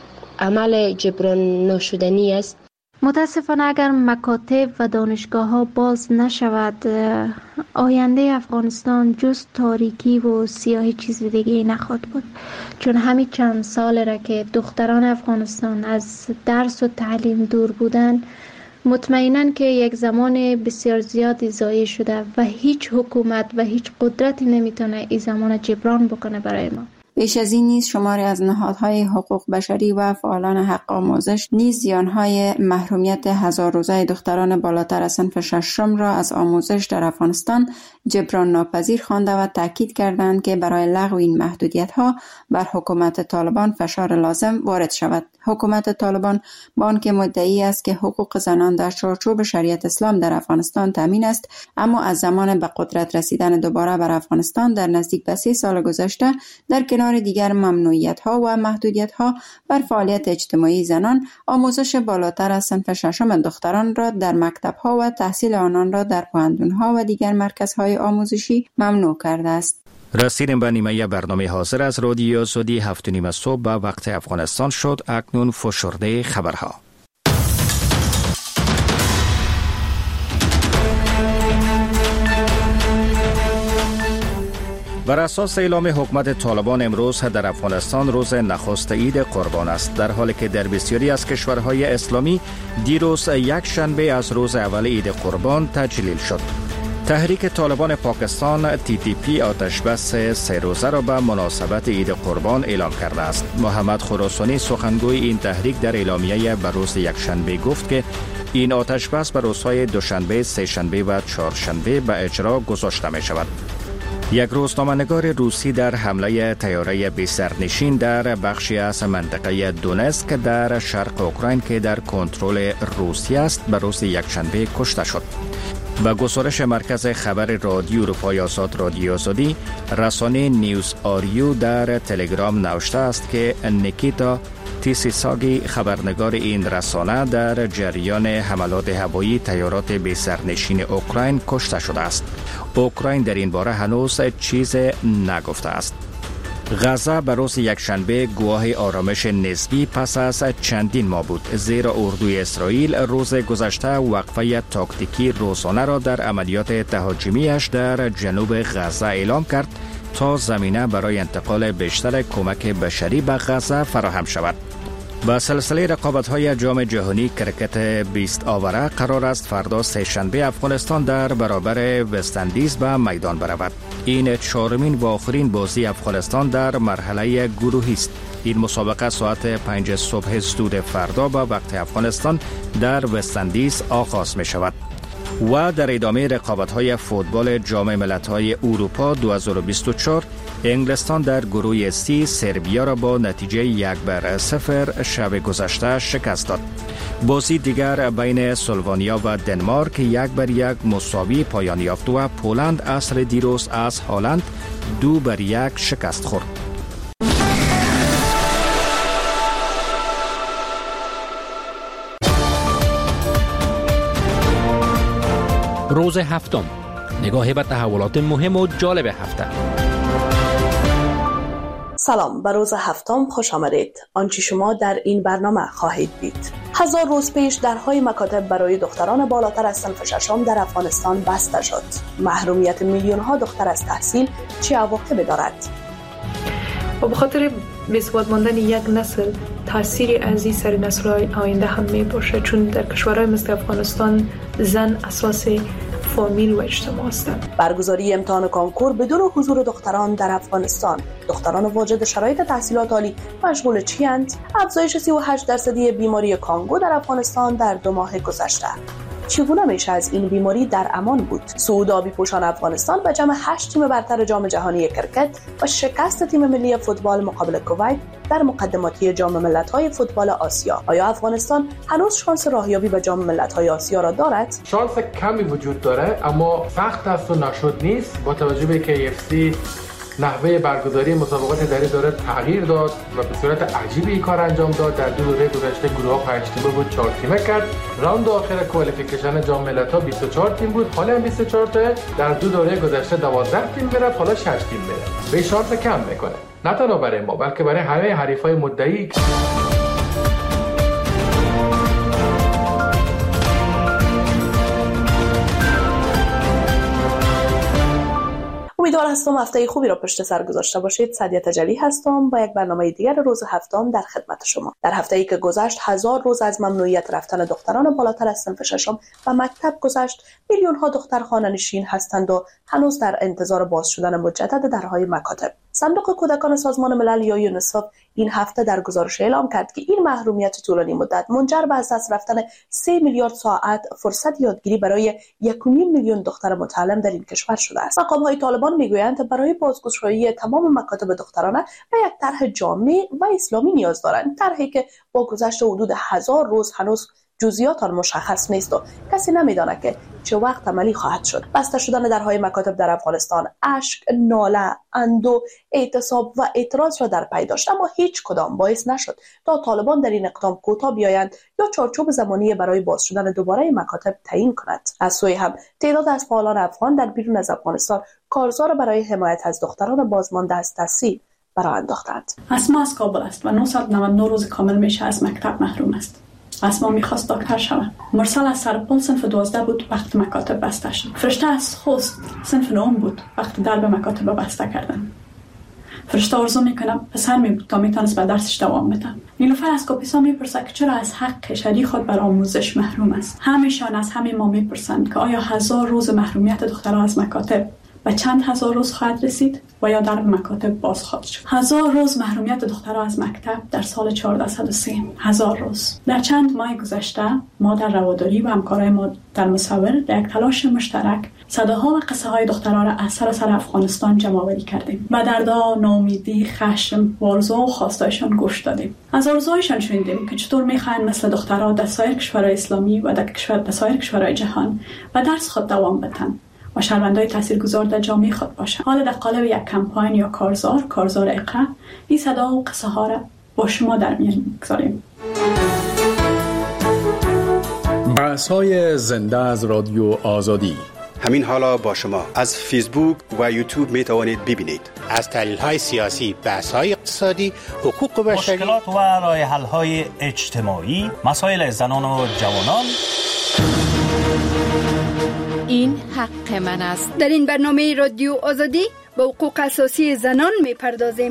عمل جبران ناشدنی است. متاسفانه اگر مکاتب و دانشگاه ها باز نشود آینده افغانستان جز تاریکی و سیاهی چیز دیگه نخواهد بود، چون همین چند سال را که دختران افغانستان از درس و تعلیم دور بودن مطمئناً که یک زمان بسیار زیادی ضایع شده و هیچ حکومت و هیچ قدرتی نمیتونه این زمان جبران بکنه برای ما. بیش از این نیز شماری از نهادهای حقوق بشری و فعالان حق آموزش نیز زیانهای محرومیت 1000 روزه دختران بالاتر از صنف ششم را از آموزش در افغانستان جبران ناپذیر خوانده و تاکید کردند که برای لغو این محدودیت‌ها بر حکومت طالبان فشار لازم وارد شود. حکومت طالبان با آنکه مدعی است که حقوق زنان در چارچوب شریعت اسلام در افغانستان تامین است، اما از زمان به قدرت رسیدن دوباره بر افغانستان در نزدیک به 3 سال گذشته در کنار کنار دیگر ممنوعیت‌ها و محدودیت‌ها بر فعالیت اجتماعی زنان، آموزش بالاتر از صنف ششم دختران را در مکتب‌ها و تحصیل آنان را در پوهنتون‌ها و دیگر مرکزهای آموزشی ممنوع کرده است. رسیدیم به نیمه برنامه حاضر از رادیو آزادی 7:30 صبح به وقت افغانستان شد. اکنون فشرده خبرها. بر اساس اعلام حکومت طالبان امروز در افغانستان روز نخست عید قربان است، در حالی که در بسیاری از کشورهای اسلامی دیروز یک شنبه از روز اول عید قربان تجلیل شد. تحریک طالبان پاکستان TTP آتش بس 3 روزه را به مناسبت عید قربان اعلام کرده است. محمد خراسانی سخنگوی این تحریک در اعلامیه بر روز یکشنبه گفت که این آتش بس به روزهای دوشنبه، سه‌شنبه و چهارشنبه به اجرا گذاشته می شود. یک روزنامه‌نگار روسی در حمله طیاره بی‌سرنشین در بخشی از منطقه دونتسک در شرق اوکراین که در کنترل روسیه است به روز یکشنبه کشته شد. با گزارش مرکز خبر رادیو اروپای آزاد رادیو آزادی، رسانه نیوز آریو در تلگرام نوشته است که نیکیتا تیسیساگی خبرنگار این رسانه در جریان حملات هوایی طیارات بی‌سرنشین اوکراین کشته شده است. اوکراین در این باره هنوز چیز نگفته است. غزه به روز یکشنبه گواه آرامش نسبی پس از چندین ماه بود، زیرا اردوی اسرائیل روز گذشته وقفه تاکتیکی روزانه را در عملیات تهاجمیش در جنوب غزه اعلام کرد تا زمینه برای انتقال بیشتر کمک بشری به غزه فراهم شود. با سلسله رقابت‌های جام جهانی کرکت 20 آوره قرار است فردا سه‌شنبه افغانستان در برابر وست‌اندیز به میدان برود. این چهارمین و آخرین بازی افغانستان در مرحله گروهی است. این مسابقه ساعت 5 صبح زود فردا به وقت افغانستان در وست‌اندیز آغاز می شود. و در ادامه رقابت‌های فوتبال جام ملت‌های اروپا 2024 انگلستان در گروه C سربیا را با نتیجه 1-0 شب گذشته شکست داد. بازی دیگر بین سلوونیا و دنمارک 1-1 مساوی پایان یافت و پولند عصر دیروز از هلند 2-1 شکست خورد. روز هفتم، نگاهی به تحولات مهم و جالب هفته. سلام، به روز هفتم خوش آمدید. آنچه شما در این برنامه خواهید دید: 1000 روز پیش درهای مکاتب برای دختران بالاتر از صنف ششم در افغانستان بسته شد. محرومیت میلیون ها دختر از تحصیل چه عواقبی دارد؟ و به خاطر بی‌ثبات ماندن یک نسل تأثیری از این سر نسل‌های آینده هم می باشه، چون در کشورهای مثل افغانستان زن اساس فامیل و اجتماع هستند. برگزاری امتحان کانکور بدون حضور دختران در افغانستان. دختران واجد شرایط تحصیلات عالی مشغول چی اند؟ افزایش 38% بیماری کانگو در افغانستان در 2 ماه گذشته. چگونه میشه از این بیماری در امان بود؟ صعود آبی پوشان افغانستان به جمع 8 تیم برتر جام جهانی کرکت و شکست تیم ملی فوتبال مقابل کویت در مقدماتی جام ملت‌های فوتبال آسیا. آیا افغانستان هنوز شانس راهیابی به جام ملت‌های آسیا را دارد؟ شانس کمی وجود داره، اما سخت است و نشد نیست. با توجه به که AFC نحوه برگزاری مسابقات در این دوره تغییر داد و به صورت عجیبی این کار انجام داد. در 2 دوره گذشته گروه‌ها 5 تیمه بود، 4 تیمه کرد. راند آخر کوالیفیکیشن جام ملت‌ها 24 تیم بود، حالا هم 24 تا. در 2 دوره گذشته 12 تیم میرفت، حالا 6 تیم میره. به شانس کم میکنه، نه تنها برای ما بلکه برای همه حریفای مدعی. امیدوار هستم هفته خوبی را پشت سر گذاشته باشید. سعدیه تجلی هستم با یک برنامه دیگر روز هفتم در خدمت شما. در هفته‌ای که گذشت 1000 روز از ممنوعیت رفتن دختران بالاتر از صنف ششم و مکتب گذشت. میلیون ها دختر خانه‌نشین هستند و هنوز در انتظار باز شدن مجدد درهای مکاتب. صندوق کودکان سازمان ملل یا یونیسف این هفته در گزارش اعلام کرد که این محرومیت طولانی مدت منجر به از دست رفتن 3 میلیارد ساعت فرصت یادگیری برای 1.5 میلیون دختر متعلم در این کشور شده است. مقام‌های طالبان میگویند برای بازگشایی تمام مکاتب دخترانه و یک طرح جامع و اسلامی نیاز دارند. طرحی که با گذشت حدود 1000 روز هنوز جزئیات آن مشخص نیست و کسی نمیداند که چه وقت عملی خواهد شد. بسته شدن درهای مکاتب در افغانستان اشک، ناله، اندو، اعتصاب و اعتراض را در پی داشت، اما هیچ کدام باعث نشد تا طالبان در این اقدام کوتاه بیایند یا چارچوب زمانی برای باز شدن دوباره مکاتب تعیین کند. از سوی هم تعداد از فعالان افغان در بیرون از افغانستان کارزار برای حمایت از دختران بازمانده از تحصیل برآ انداختند. اسما از کابل است و 999 روز کامل میشه از مکتب محروم است. اسما میخواست دکتر شود. مرسل از سرپل صنف 12 بود وقت مکاتب بسته شد. فرشته از خوست صنف 9 بود وقت درب مکاتب بسته کردن. فرشته آرزو میکنه پسر می بود تا میتونست به درسش دوام بده. نیلوفر از کاپیسا میپرسه که چرا از حق شری خود بر آموزش محروم است. همیشان از همه ما میپرسند که آیا 1000 روز محرومیت دخترها از مکاتب و چند هزار روز خواهد رسید و یا در مکاتب باز خواهد شد. 1000 روز محرومیت دخترها از مکتب در سال 1403. 1000 روز. در چند ماه گذشته ما در رواداری و همکارای ما در مصور در یک تلاش مشترک صداها و قصه های دخترها را از سراسر افغانستان جمع آوری کردیم. به دردا، ناامیدی، خشم، آرزو و خواستایشان گوش دادیم. از آرزوهایشان شنیدیم که چطور میخواهند مثل دخترها در سایر کشورهای اسلامی و در سایر کشورهای جهان و درس خود دوام بدهند و شهروندای تاثیرگذار در جامعه خود باشند. حالا در قالب یک کمپاین یا کارزار اقرا این صدا و قصه ها را با شما در میان میگذاریم. بحث‌های زنده از رادیو آزادی همین حالا با شما از فیسبوک و یوتیوب می توانید ببینید. از تحلیل‌های سیاسی، بحث‌های اقتصادی، حقوق بشری، مشکلات و راه حل‌های اجتماعی، مسائل زنان و جوانان. این حق من است. در این برنامه رادیو آزادی به حقوق اساسی زنان می‌پردازیم.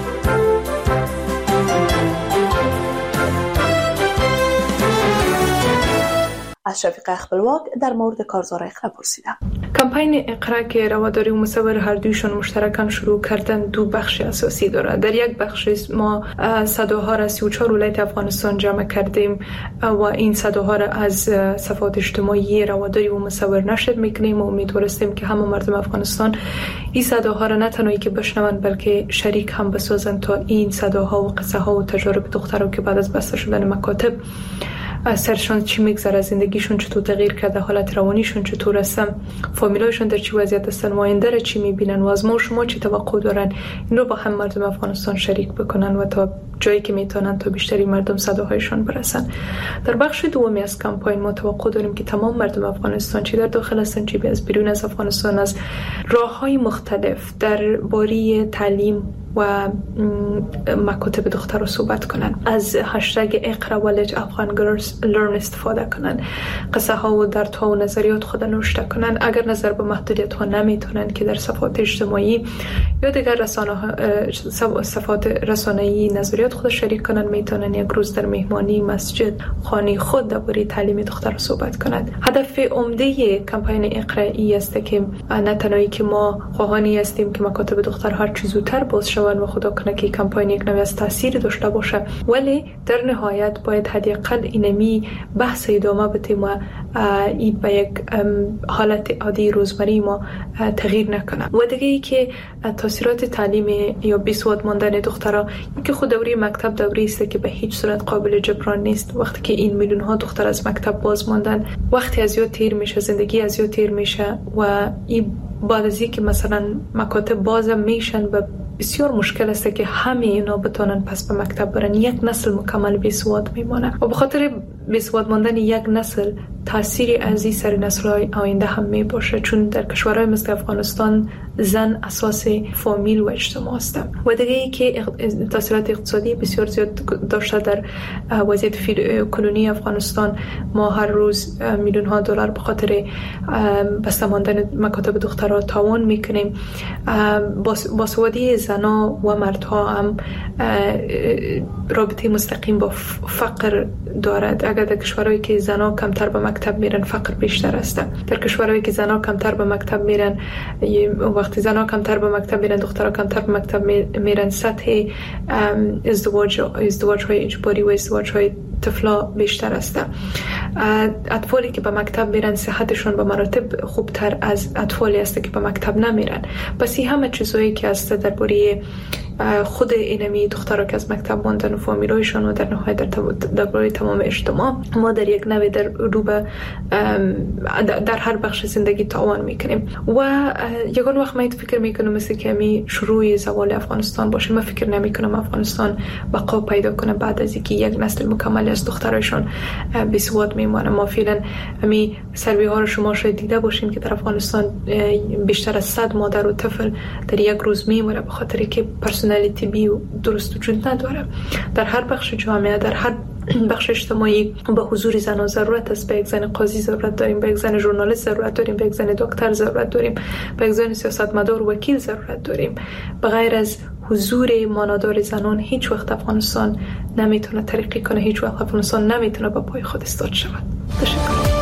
از شفیق اخبلواک در مورد کارزار اقرا پرسیدم. کمپین اقرا که رواداری و مصور هر دویشون مشترکاً شروع کردن دو بخش اساسی داره. در یک بخش ما صداها را 34 ولایت افغانستان جمع کردیم و این صداها را از صفحات اجتماعی رواداری و مصور نشر میکنیم و امیدواریم که همه مردم افغانستان این صداها را نه تنهایی که بشنوند بلکه شریک هم بسازند تا این صداها و قصه ها و تجارب دخترها که بعد از بسته شدن مکاتب سرشان چی میگذره، زندگیشون چطور تغییر کرده، حالت روانیشون چطور است، فامیلایشون در چی وضعیت هستن و آینده را چی میبینن و از ما و شما چی توقع دارن، این رو با هم مردم افغانستان شریک بکنن و تا جایی که میتونن تا بیشتری مردم صداهایشان برسن. در بخش دومی از کمپین ما توقع داریم که تمام مردم افغانستان چی در داخل هستن چی از بیرون از افغانستان از راههای مختلف درباره تعلیم و مکاتب دختر رو صحبت کنن، از هشتگ اقرا ولج افغان گرلز لرن استفاده کنن، قصه ها و دردها و نظریات خود نوشته کنن. اگر نظر به محدودیت ها نمیتونن که در صفحات اجتماعی یا دیگر صفحات رسانه‌ای نظریات خود شریک کنن، میتونن یک روز در مهمانی مسجد خانه خود درباره تعلیم دختر رو صحبت کنند. هدف عمده کمپین اقرایی است که نه تنهایی که ما خواهانی هستیم که مکاتب دختر هر چه زودتر باز شوند و خدا کنه که کمپین یک نوع از تاثیر داشته باشه، ولی در نهایت باید حداقل اینمی بحث ادامه بدیم و این به یک حالت عادی روزمره ما تغییر نکنه. و دیگه ای که تاثیرات تعلیم یا بیسواد ماندن دخترها که خود دوره مکتب دوره است که به هیچ صورت قابل جبران نیست. وقتی که این میلیون ها دختر از مکتب باز ماندن، وقتی از یاد تیر میشه، زندگی از یاد تیر میشه و این بعد از اینکه مثلا مکاتب باز میشن و بسیار مشکل است که همه اینا بتونن پس به مکتب برن، یک نسل مکمل بیسواد میمونه و به خاطر بیسواد ماندن یک نسل تأثیری عزیز سر نسل‌های آینده هم میباشه، چون در کشورهای مثل افغانستان زن اساس فامیل و اجتماع است. و دیگه ای که تاثیرات اقتصادی بسیار زیاد داشته در وضعیت کنونی افغانستان. ما هر روز میلیون ها دلار به خاطر بسته ماندن مکاتب دخترها تاوان میکنیم. باسوادی زنها و مردها هم رابطه مستقیم با فقر دارد. اگر در کشورهایی که زنها کمتر به مکتب میرن فقر بیشتر است. در کشورهایی که زنها کمتر به مکتب میرن، وقتی زنها کمتر به مکتب میرن دخترها کمتر به مکتب میرن، سطح ازدواج های اجباری و ازدواج های طفلا بیشتر است. اطفالی که به مکتب میرن صحتشون به مراتب خوبتر از اطفالی است که به مکتب نمیرن. پس این همه چیزایی که است درباره خود اینمی دخترها که از مکتب ماندن و فامیلایشان و در نهایت درباره تمام اجتماع ما در یک نوع در روبه در هر بخش زندگی تاوان میکنیم و یگان وقت من فکر میکنم مثل که می شروع زوال افغانستان باشه. من فکر نمیکنم افغانستان بقا پیدا کنه بعد از اینکه یک نسل مکمل از دخترایشان بی سواد میمونه. ما فعلا می سروی ها رو شما شاید دیده باشین که در افغانستان بیشتر از 100 مادر و طفل در یک روز میمونه به خاطر که پرسنل طبی درست وجود نداره. در هر بخش جامعه، در هر بخش اجتماعی به حضور زنان ضرورت است. به یک زن قاضی ضرورت داریم، به یک زن ژورنالیست ضرورت داریم، به یک زن دکتر ضرورت داریم، به یک زن سیاستمدار و وکیل ضرورت داریم. بغیر از حضور مانادار زنان هیچ وقت افغانستان نمیتونه ترقی کنه، هیچ وقت افغانستان نمیتونه با پای خود ایستاد شود. تشکر.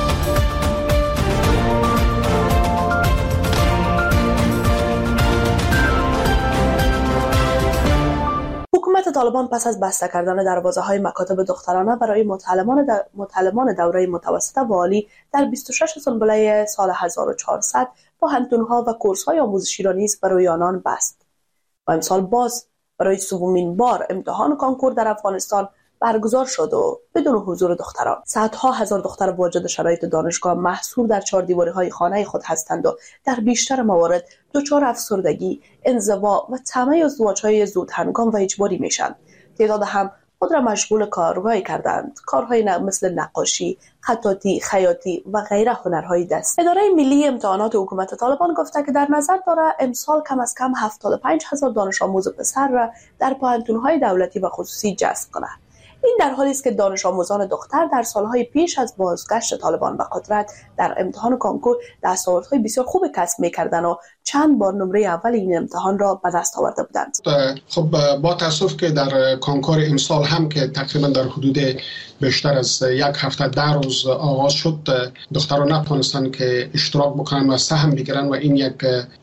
حکومت طالبان پس از بسته کردن دروازه‌های مکاتب دخترانه برای متعلمان دوره متوسطه و عالی در 26 سنبله سال 1400 پوهنتون‌ها و کورس‌های آموزشی را نیز برای آنان بست و امسال باز برای سومین بار امتحان کانکور در افغانستان برگزار شد و بدون حضور دختران. صدها هزار دختر واجد شرایط دانشگاه محصور در چهاردیواره‌های خانه خود هستند و در بیشتر موارد دچار افسردگی، انزوا و طمع ازدواج‌های زود هنگام و اجباری میشن. تعداد هم خود را مشغول کارهایی کردند، کارهای مثل نقاشی، خطاطی، خیاطی و غیره هنرهای دست. اداره ملی امتحانات حکومت طالبان گفته که در نظر داره امسال کم از کم 75,000 دانش آموز پسر را در پوهنتون‌های دولتی و خصوصی جذب کند. این در حالی است که دانش آموزان دختر در سالهای پیش از بازگشت طالبان به قدرت در امتحان کانکور دستاوردهای بسیار خوب کسب می‌کردند و چند بار نمره اول این امتحان را به دست آورده بودند. خب با تاسف که در کانکور امسال هم که تقریبا در حدود بیشتر از یک هفته 10 روز آغاز شد، دختران نتوانستند که اشتراک بکنن و سهم بگیرن و این یک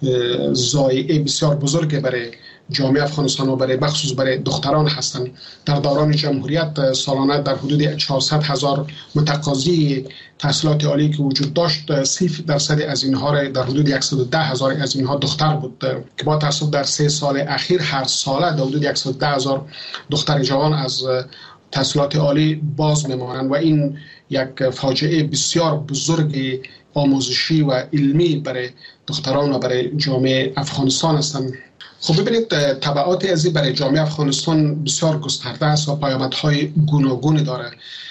ضایعه بسیار بزرگ برای جامعه افغانستان و برای بخصوص برای دختران هستند. در دوران جمهوریت سالانه در حدود 400,000 متقاضی تحصیلات عالی که وجود داشت، 30% از اینها را در حدود 110,000 از اینها دختر بود که با تاسف در 3 سال اخیر هر ساله در حدود 110,000 دختر جوان از تحصیلات عالی باز میمانند و این یک فاجعه بسیار بزرگ آموزشی و علمی برای دختران و برای جامعه افغانستان هستند. خب ببینید تبعات ازی برای جامعه افغانستان بسیار گسترده است و پیامدهای گوناگونی داره.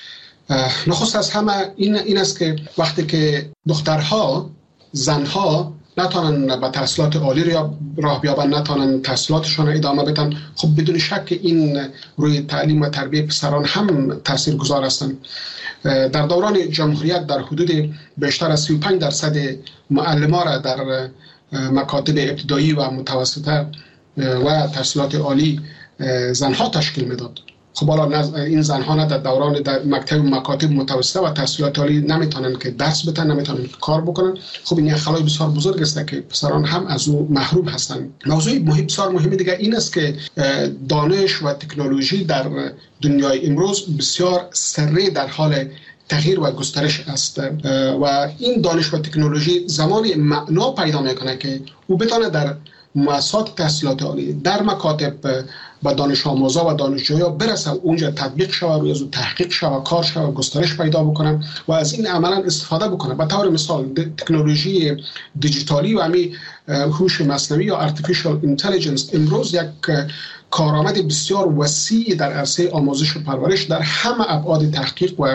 نخست از همه این است که وقتی که دخترها، زنها نتونن به تحصیلات عالی راه بیابن، نتونن تحصیلاتشون را ادامه بدن، خب بدون شک این روی تعلیم و تربیت پسران هم تاثیرگذار هستند. در دوران جمهوریت در حدود بیشتر از 35% معلمان را در مکاتب ابتدایی و متوسطه و تحصیلات عالی زنها تشکیل میداد. خب حالا این زنها نه در دوران در مکتب مکاتب متوسطه و تحصیلات عالی نمیتونن که درس بدن، نمیتونن که کار بکنن. خب این یک خلای بسیار بزرگ است که پسران هم از او محروم هستند. موضوع بسیار مهمی دیگه این است که دانش و تکنولوژی در دنیای امروز بسیار سریع در حال تغییر و گسترش است و این دانش و تکنولوژی زمانی معنا پیدا میکنه که او بتونه در مؤسسات تحصیلات عالی، در مکاتب با دانش آموزا و دانشجویا برسه، اونجا تطبیق شوه، روی از تحقیق شوه، کار شوه، گسترش پیدا بکنه و از این عملا استفاده بکنه. به طور مثال تکنولوژی دیجیتالی و همین هوش مصنوعی یا artificial intelligence امروز یک کارآمد بسیار وسیع در عرصه آموزش و پرورش در همه ابعاد تحقیق و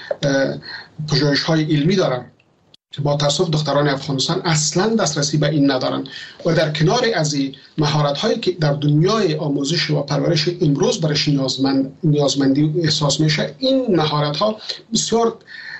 پژوهش‌های علمی دارند که با تاسف دختران افغانستان اصلا دسترسی به این ندارند و در کنار از این مهارت‌هایی که در دنیای آموزش و پرورش امروز برش نیازمندی احساس میشه، این مهارت‌ها بسیار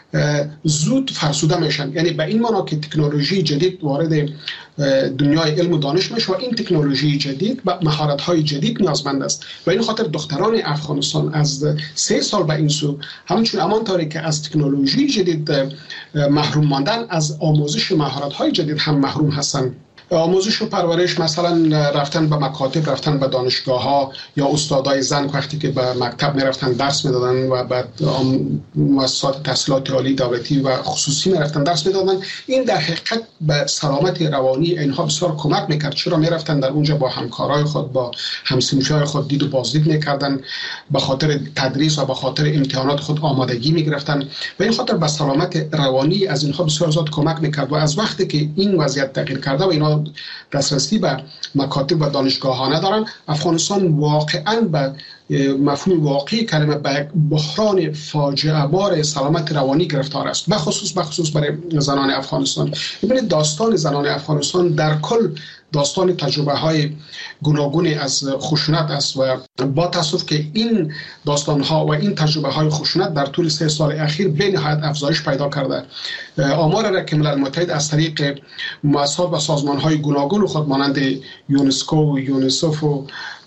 زود فرسوده میشن. یعنی به این معنا که تکنولوژی جدید وارد دنیای علم و دانش میشه و این تکنولوژی جدید به مهارت‌های جدید نیازمند است و این خاطر دختران افغانستان از 3 سال به این سو همچون همانطوری که از تکنولوژی جدید محروم ماندن، از آموزش مهارت‌های جدید هم محروم هستند. آموزش و پرورش، مثلا رفتن به مکاتب، رفتن به دانشگاه ها، یا استادای زن وقتی که به مکتب میرفتن درس میدادن و بعد مؤسسات تحصیلات عالی دولتی و خصوصی میرفتن درس میدادن، این در حقیقت به سلامت روانی اینها بسیار کمک میکرد. چرا میرفتن در اونجا با همکارای خود، با همسنفیای خود دید و بازدید میکردن، به خاطر تدریس و به خاطر امتحانات خود آمادگی میگرفتن و این خاطر به سلامت روانی از اینها بسیار زیاد کمک میکرد. و از وقتی که این وضعیت تغییر کرده و اینا دسترسی به مکاتب و دانشگاه ها ندارن، افغانستان واقعا به مفهوم واقعی کلمه به بحران فاجعه بار سلامت روانی گرفتار است، بخصوص برای زنان افغانستان. ببینید داستان زنان افغانستان در کل داستان تجربه های گوناگون از خشونت است و با تاسف که این داستان ها و این تجربه های خشونت در طول 3 سال اخیر به نهایت افزایش پیدا کرده. آمار را که ملل متحد از طریق مؤسسات و سازمان های گوناگون خود مانند یونسکو و یونیسف و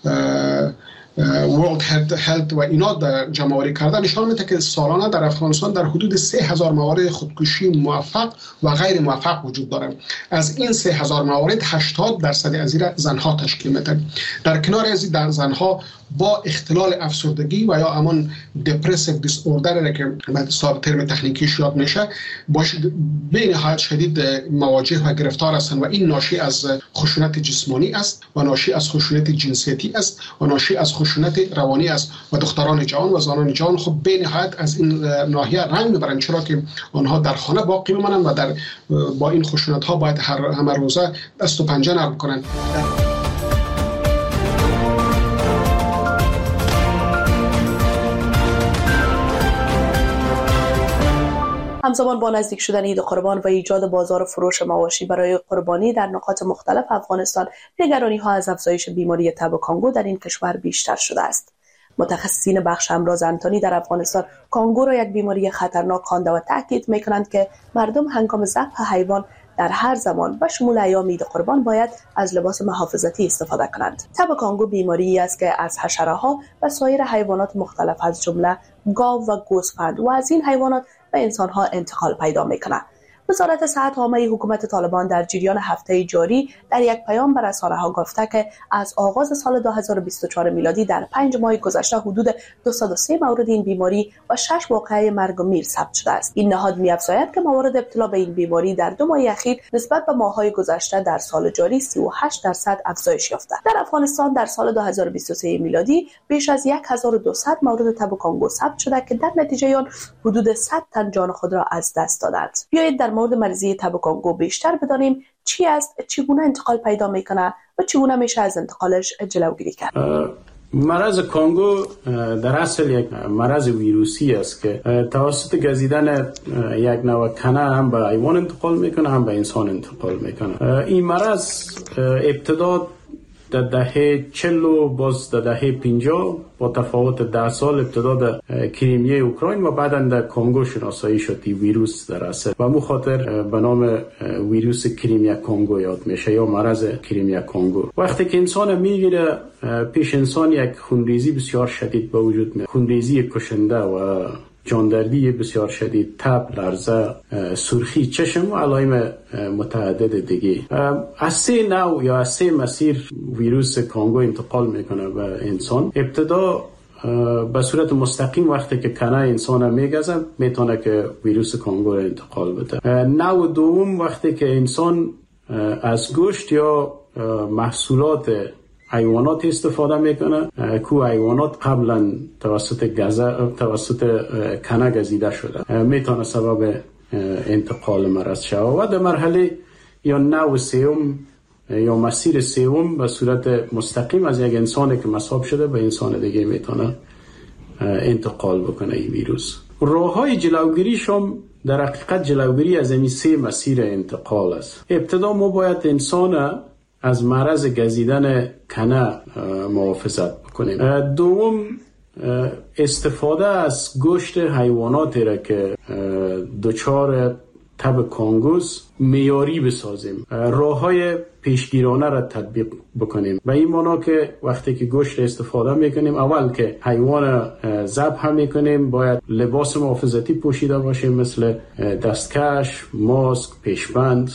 World Health و اینا در جمع‌آوری کرده نشان میده که سالانه در افغانستان در حدود 3000 موارد خودکشی موفق و غیر موفق وجود دارد. از این 3000 موارد 80% از این زنها تشکیل میده. در کنار از این در زنها با اختلال افسردگی و یا همان depressive disorder که به ترم تکنیکیش یاد میشه باش به نهایت شدید مواجه و گرفتار هستند و این ناشی از خشونت جسمانی است و ناشی از خشونت جنسیتی است و ناشی از خشونت روانی است و دختران جوان و زنان جوان خب به نهایت از این ناحیه رنج میبرند، چرا که آنها در خانه باقی بمانند و در با این خشونت ها باید همه روزه دست و پنجه نرم کنند. همزمان با نزدیک شدن عید قربان و ایجاد بازار فروش مواشی برای قربانی در نقاط مختلف افغانستان، نگرانی‌ها از افزایش بیماری تب کانگو در این کشور بیشتر شده است. متخصصین بخش امراض انتانی در افغانستان کانگو را یک بیماری خطرناک خوانده و تاکید می‌کنند که مردم هنگام ذبح حیوان در هر زمان و شمول ایام عید قربان باید از لباس محافظتی استفاده کنند. تب کانگو بیماری است که از حشره‌ها و سایر حیوانات مختلف از جمله گاو و گوسفند و از این حیوانات به انسان‌ها انتقال پیدا می‌کند. وزارت صحت عامه حکومت طالبان در جریان هفته جاری در یک پیام به رسانه‌ها گفته که از آغاز سال 2024 میلادی در 5 ماه گذشته حدود 203 مورد این بیماری و 6 واقعه مرگ و میر ثبت شده است. این نهاد می‌افزاید که موارد ابتلا به این بیماری در 2 ماه اخیر نسبت به ماه‌های گذشته در سال جاری 38% افزایش یافته. در افغانستان در سال 2023 میلادی بیش از 1200 مورد تب کانگو ثبت شده که در نتیجه آن حدود 100 تن جان خود را از دست دادند. بیایید در مورد مریضی تب کانگو بیشتر بدانیم چی است، چگونه انتقال پیدا میکنه و چگونه میشه از انتقالش جلوگیری کرد. مرض کانگو در اصل یک مرض ویروسی است که توسط گزیدن یک نوع کنه هم به حیوان انتقال میکنه هم به انسان انتقال میکنه. این مرض ابتدا در دهه 40 و باز در دهه 50 با تفاوت 10 سال ابتدا در کریمیه اوکراین و بعدا در کانگو شناسایی شد این ویروس در اصل و مخاطر به نام ویروس کریمیا کانگو یاد میشه یا مرض کریمیا کانگو. وقتی که انسان میگیره پیش انسان یک خونریزی بسیار شدید به وجود میاد، خونریزی کشنده و جاندردی بسیار شدید، تب، لرزه، سرخی چشم و علائم متعدد دیگه. از 3 نوع یا از 3 مسیر ویروس کانگو انتقال میکنه به انسان. ابتدا به صورت مستقیم وقتی که کنه انسان میگزه میتونه که ویروس کانگو را انتقال بده. نوع دوم وقتی که انسان از گوشت یا محصولات حیوانات استفاده میکنه که حیوانات قبلا توسط کنه گزیده شده میتونه سبب انتقال مرض شود و در مرحله یا نوع سوم یا مسیر سوم به صورت مستقیم از یک انسانی که مصاب شده به انسان دیگه میتونه انتقال بکنه این ویروس. راههای جلوگیریش هم در حقیقت جلوگیری از این 3 مسیر انتقال است. ابتدا ما باید انسان از مرض گزیدن کنه محافظت بکنیم. دوم استفاده از گوشت حیواناتی را که دچار تب کانگوس معیاری بسازیم، راههای پیشگیرانه را تطبیق بکنیم. و این معنا که وقتی که گوشت استفاده میکنیم اول که حیوان ذبح میکنیم باید لباس محافظتی پوشیده باشیم مثل دستکش، ماسک، پیشبند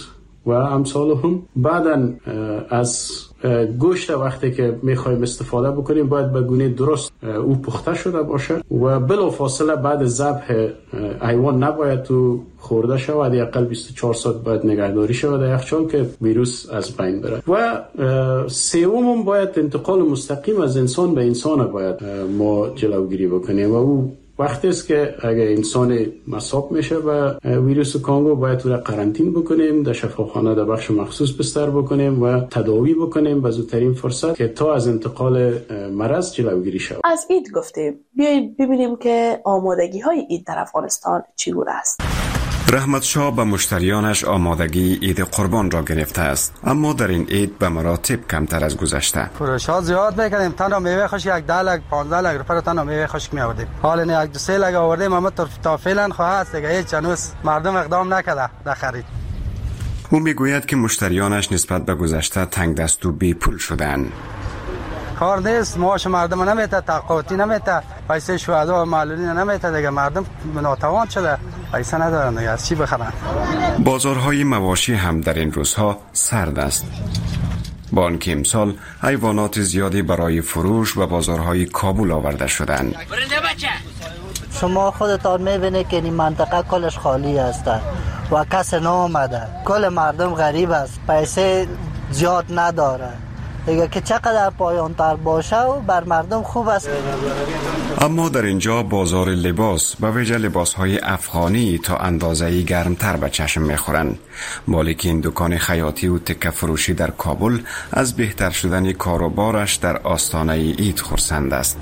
و امثال هم. بعداً از گوشت وقتی که میخوایم استفاده بکنیم باید به گونه درست او پخته شده باشه و بلافاصله بعد ذبح حیوان نباید تو خورده شود، اقل 24 ساعت باید نگهداری شود در یخچال که ویروس از بین بره. و سوم باید انتقال مستقیم از انسان به انسان باید ما جلوگیری بکنیم و او وقتی است که اگر انسان مصاب میشه و ویروس کانگو باید او را قرنطین بکنیم، در شفاخانه در بخش مخصوص بستر بکنیم و تداوی بکنیم به زودترین فرصت که تا از انتقال مرض جلوگیری شود. از عید گفتیم، بیایید ببینیم که آمادگی های عید در افغانستان چگونه است. رحمت شاه به مشتریانش آمادگی عید قربان را گرفته است، اما در این عید به مراتب کمتر از گذشته. فروشات زیاد میکنیم، تنها میوه خشک یک 10 لک 15 لک روپیه تنها میوه خشک میآوردیم. حالا یک 2-3 لک آوردیم، اما تا فعلا خواهد دیگه هیچ هنوز مردم اقدام نکرده در خرید. او میگوید که مشتریانش نسبت به گذشته تنگ دست و بی پول شدند. کار نیست، معاش مردم نمیته، تقاطی نمیته، پیسه شهدا و معلولین نمیته، دیگه مردم ناتوان شده، پیسه ندارن دیگه از چی بخرن. بازارهای مواشی هم در این روزها سرد است. با آنکه امسال حیوانات زیادی برای فروش و بازارهای کابل آورده شدند. شما خودتان میبینید که این منطقه کلش خالی است و کس نآمده، کل مردم غریب است، پیسه زیاد نداره دیگه که چقدر پایان‌تر باشه و بر مردم خوب است. اما در اینجا بازار لباس به ویژه لباس‌های افغانی تا اندازه‌ای گرمتر به چشم می‌خورند. مالک این دکان خیاطی و تکه فروشی در کابل از بهتر شدن کاروبارش در آستانه عید خرسند است.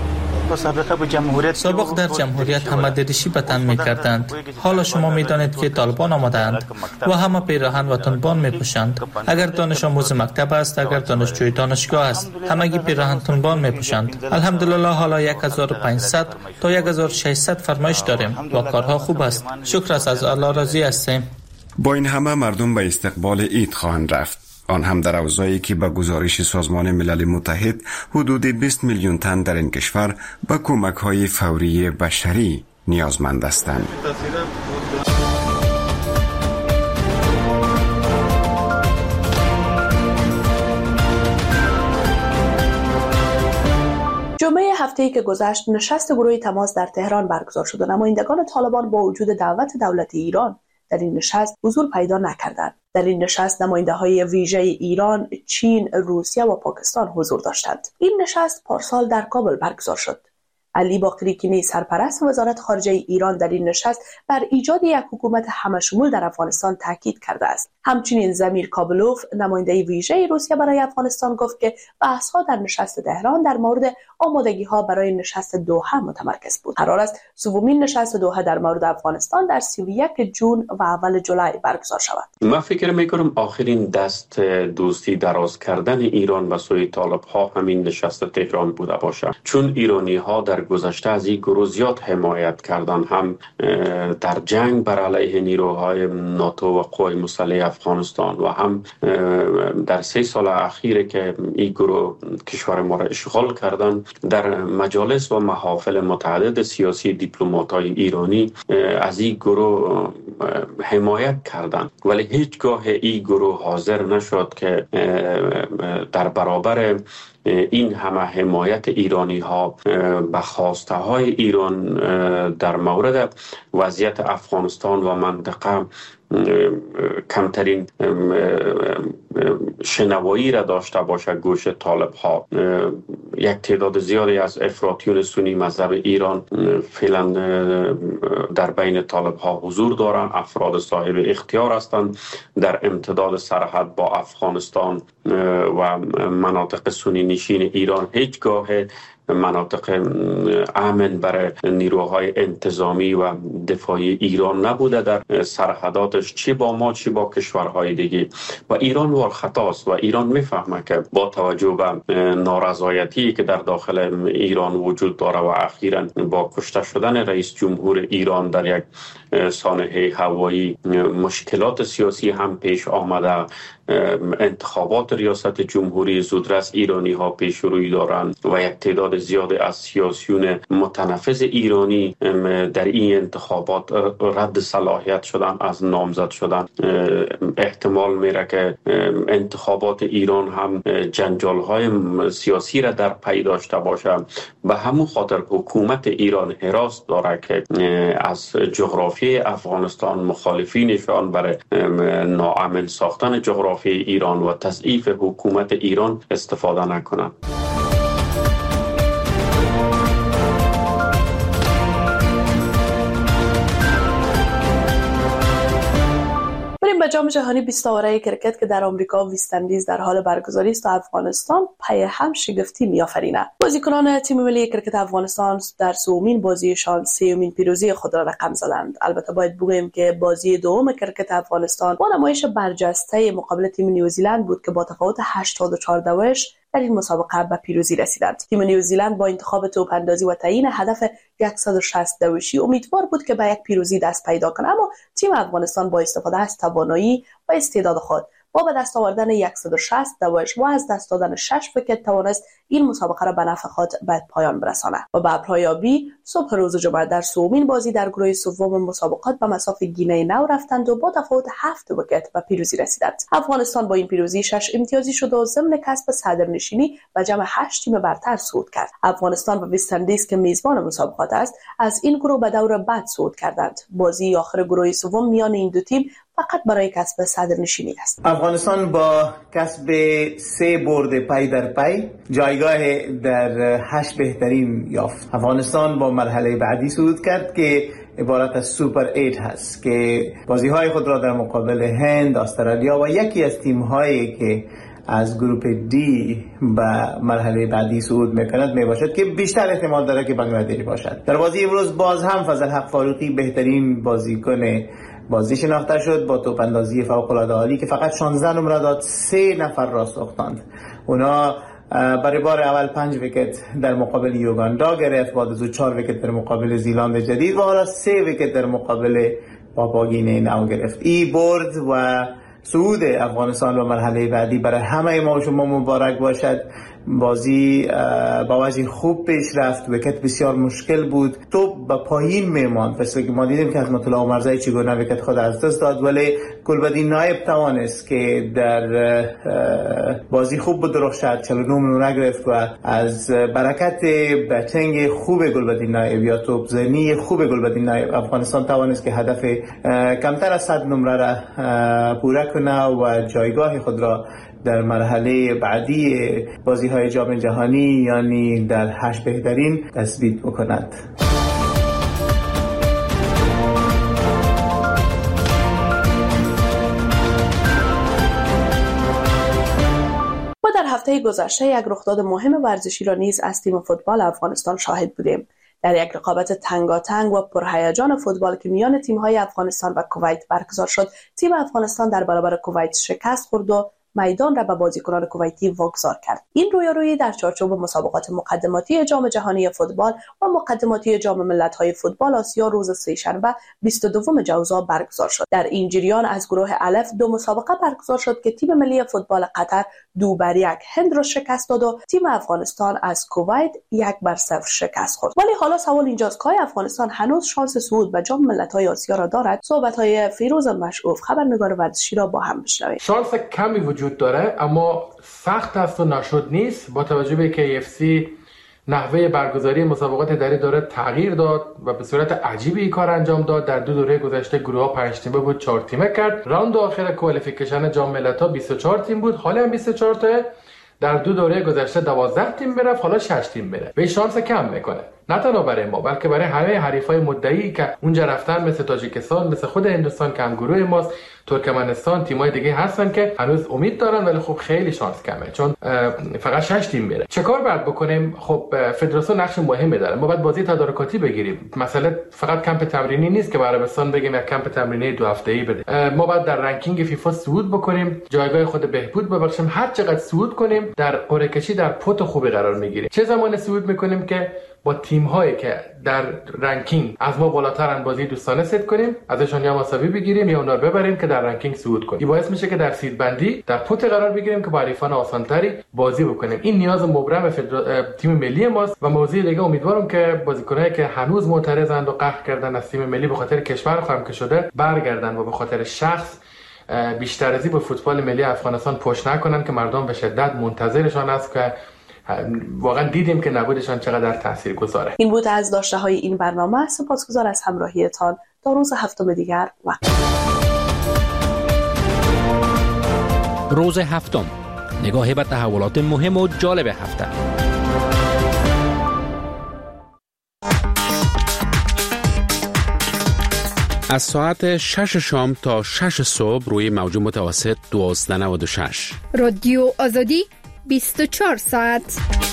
سابق در جمهوریت همه ددشی به تن می‌کردند. حالا شما می‌دانید که طالبان آمدند و همه پیراهن و تنبان می‌پوشند. اگر دانش آموز مکتب است، اگر دانشجوی دانشگاه است، همگی پیراهن تنبان می‌پوشند. الحمدلله حالا 1500 تا 1600 فرمایش داریم و کارها خوب است. شکر است، از الله راضی هستیم. با این همه مردم به استقبال عید خواهند رفت. آن هم در اوضاعی که به گزارش سازمان ملل متحد حدود 20 میلیون تن در این کشور به کمک‌های فوری بشری نیازمند هستند. جمعه هفته‌ای که گذشت نشست گروه تماس در تهران برگزار شد و نمایندگان طالبان با وجود دعوت دولت ایران در این نشست حضور پیدا نکردند. در این نشست نماینده‌های ویژه ایران، چین، روسیه و پاکستان حضور داشتند. این نشست پارسال در کابل برگزار شد. علی باقری سرپرست وزارت خارجه ایران در این نشست بر ایجاد یک حکومت همه‌شمول در افغانستان تاکید کرده است. همچنین زمیر کابلوف نماینده ویژه روسیه برای افغانستان گفت که بحث‌ها در نشست تهران در مورد آمادگی‌ها برای نشست دوحه متمرکز بود. قرار است سومین نشست دوحه در مورد افغانستان در 31 جون و اول جولای برگزار شود. من فکر می‌کنم آخرین دست دوستی دراز کردن ایران به سوی طالب‌ها همین نشست تهران بوده باشد، چون ایرانی‌ها در گذشته از این گروه زیاد حمایت کردن، هم در جنگ بر علیه نیروهای ناتو و قوای مسلح افغانستان و هم در 3 سال اخیر که این گروه کشور ما را اشغال کردن در مجالس و محافل متعدد سیاسی دیپلمات‌های ایرانی از این گروه حمایت کردند، ولی هیچگاه این گروه حاضر نشد که در برابر این همه حمایت ایرانی ها به خواسته های ایران در مورد وضعیت افغانستان و منطقه کمترین شنوایی را داشته باشه گوش طالب ها. یک تعداد زیادی از افراطیون سنی مذهب ایران فعلا در بین طالب ها حضور دارند، افراد صاحب اختیار هستند در امتداد سرحد با افغانستان و مناطق سنی نشین ایران. هیچگاه مناطق امن برای نیروهای انتظامی و دفاعی ایران نبوده در سرحداتش، چه با ما چه با کشورهای دیگه، و ایران وار خطاست و ایران میفهمه که با توجه به نارضایتی که در داخل ایران وجود داره و اخیراً با کشته شدن رئیس جمهور ایران در یک سانحه هوایی مشکلات سیاسی هم پیش آمده، انتخابات ریاست جمهوری زودرس ایرانی ها پیش روی دارند و یک تعداد زیاد از سیاسیون متنفذ ایرانی در این انتخابات رد صلاحیت شدن، از نامزد شدن. احتمال میره که انتخابات ایران هم جنجال های سیاسی را در پی داشته باشه. به همون خاطر حکومت ایران حراس داره که از جغرافی افغانستان مخالفینشان برای ناامن ساختن جغرافی ایران و تضعیف حکومت ایران استفاده نکنند. به جام جهانی 20 آوره کرکت که در آمریکا وست اندیز در حال برگزاری است و افغانستان پی هم شگفتی می‌آفریند. بازیکنان تیم ملی کرکت افغانستان در سومین بازیشان سومین پیروزی خود را رقم زدند. البته باید بگوییم که بازی دوم کرکت افغانستان با نمایش برجسته مقابل تیم نیوزیلند بود که با تفاوت 84 دوش در این مسابقه به پیروزی رسیدند. تیم نیوزیلند با انتخاب توپ اندازی و تعیین هدف 160 دوشی امیدوار بود که به یک پیروزی دست پیدا کند، اما تیم افغانستان با استفاده از توانایی و استعداد خود با به دست آوردن 160 دوش و از دست دادن 6 ویکت توانست این مسابقه را به نفع خود به پایان برساند و به ابرهایابی صبح روز جمعه در سومین بازی در گروه سوم مسابقات به مصاف گینه نو رفتند و با تفاوت 7 ویکت به پیروزی رسیدند. افغانستان با این پیروزی 6 امتیازی شد و ضمن کسب صدرنشینی و جمع 8 تیم برتر صعود کرد. افغانستان و وست اندیز که میزبان مسابقات است از این گروه به دور بعد صعود کردند. بازی آخر گروه سوم میان این دو تیم فقط برای کسب صدرنشینی است. افغانستان با کسب 3 برد پی در پی جایگاه در 8 بهترین یافت. افغانستان با مرحله بعدی صعود کرد که عبارت از سوپر 8 هست که بازی‌های خود را در مقابل هند، استرالیا و یکی از تیم‌هایی که از گروه دی به مرحله بعدی صعود می‌کند میباشد که بیشتر احتمال داره که بنگلادش باشد. در بازی امروز باز هم فضل حق فاروقی بهترین بازیکن بازی شناخته شد با توپ اندازی فوق‌العاده عالی که فقط 16 نمره داد، 3 نفر را ساختند. اونا برای بار اول 5 ویکت در مقابل یوگاندا گرفت، بعد از 4 ویکت در مقابل زیلند جدید و حالا 3 ویکت در مقابل پاپاگینه نو گرفت. این برد و صعود افغانستان به مرحله بعدی برای همه ما و شما مبارک باشد. بازی با وجه خوب پیش رفت، ویکت بسیار مشکل بود، توپ به پایین میماند، مثل که ما دیدیم که حکمت الله عمرزایی چگونه ویکت خود از دست داد، ولی گلبدین نایب توانست که در بازی خوب بدرخشد، 49 نمره گرفت و از برکت بتنگ خوب گلبدین نایب یا توپ زنی خوب گلبدین نایب افغانستان توانست که هدف کمتر از 100 نمره را پوره کنه و جایگاه خود را در مرحله بعدی بازی‌های جام جهانی یعنی در 8 بهترین تثبیت بکند. ما در هفته گذشته یک رخداد مهم ورزشی را نیز از تیم فوتبال افغانستان شاهد بودیم. در یک رقابت تنگاتنگ و پرهیجان فوتبال که میان تیم‌های افغانستان و کویت برگزار شد، تیم افغانستان در برابر کویت شکست خورد و میدان را به بازیکنان کویتی واگذار کرد. این رویارویی در چارچوب مسابقات مقدماتی جام جهانی فوتبال و مقدماتی جام ملت‌های فوتبال آسیا روز سه‌شنبه 22 جوزا برگزار شد. در این جریان از گروه الف 2 مسابقه برگزار شد که تیم ملی فوتبال قطر 2-1 هند را شکست داد و تیم افغانستان از کویت 1-0 شکست خورد. ولی حالا سوال اینجاست که افغانستان هنوز شانس صعود به جام ملت‌های آسیا را دارد؟ صحبت‌های فیروز مشعوف خبرنگار ورزشی را با هم بشنویم. شانس کمی وجود داره اما سخت است و نشد نیست، با توجه به که KFC نحوه برگزاری مسابقات دری داره تغییر داد و به صورت عجیبی این کار انجام داد. در 2 دوره گذشته گروه ها 5 تیمه بود، 4 تیمه کرد. راند آخر کوالیفیکیشن جام ملت‌ها 24 تیم بود، حالا هم 24 تا. در 2 دوره گذشته 12 تیم برفت، حالا 6 تیم بره. به شانس کم میکنه، نه تنها برای ما بلکه برای همه حریفای مدعی که اونجا رفتن، مثل تاجیکستان، مثل خود هندوستان که هم گروه ماست، ترکمنستان، تیمای دیگه هستن که هنوز امید دارن ولی خب خیلی شانس کمه چون فقط 6 تیم میره. چه کار باید بکنیم؟ خب فدراسیون نقش مهمی داره. ما باید بازی تدارکاتی بگیریم. مثلا فقط کمپ تمرینی نیست که برای عربستان بگیم یک کمپ تمرینی 2 هفته‌ای بده. ما باید در رنکینگ فیفا صعود بکنیم، جایگاه خود بهبود ببخشیم. هر چقدر صعود کنیم در قرعه کشی در پوت خوبی قرار میگیریم. چه زمان صعود میکنیم که با تیم هایی که در رنکینگ از ما بالاترن بازی دوستانه ست کنیم، ازشان یا مساوی بگیریم یا اونا رو ببریم که در رنکینگ صعود کنیم. این باعث میشه که در سید بندی در پوت قرار بگیریم که با حریفان آسانتری بازی بکنیم. این نیاز مبرم تیم ملی ماست. و موضوع دیگه امیدوارم که بازیکنایی که هنوز معترضند و قهر کردن از تیم ملی به خاطر کشور خواهم که شده برگردن و به خاطر شخص بیشتر ازی به فوتبال ملی افغانستان پشت نکنن که مردم به شدت منتظرشان است که واقعا دیدیم که نبودشان چقدر تأثیر گذاره. این بود از داشته های این برنامه. سپاسگزار از همراهیتان تا روز هفتم دیگر. روز هفتم، نگاهی به تحولات مهم و جالب هفته. از ساعت 6 شام تا 6 صبح روی موج متوسط 1296. رادیو آزادی 24 ساعت.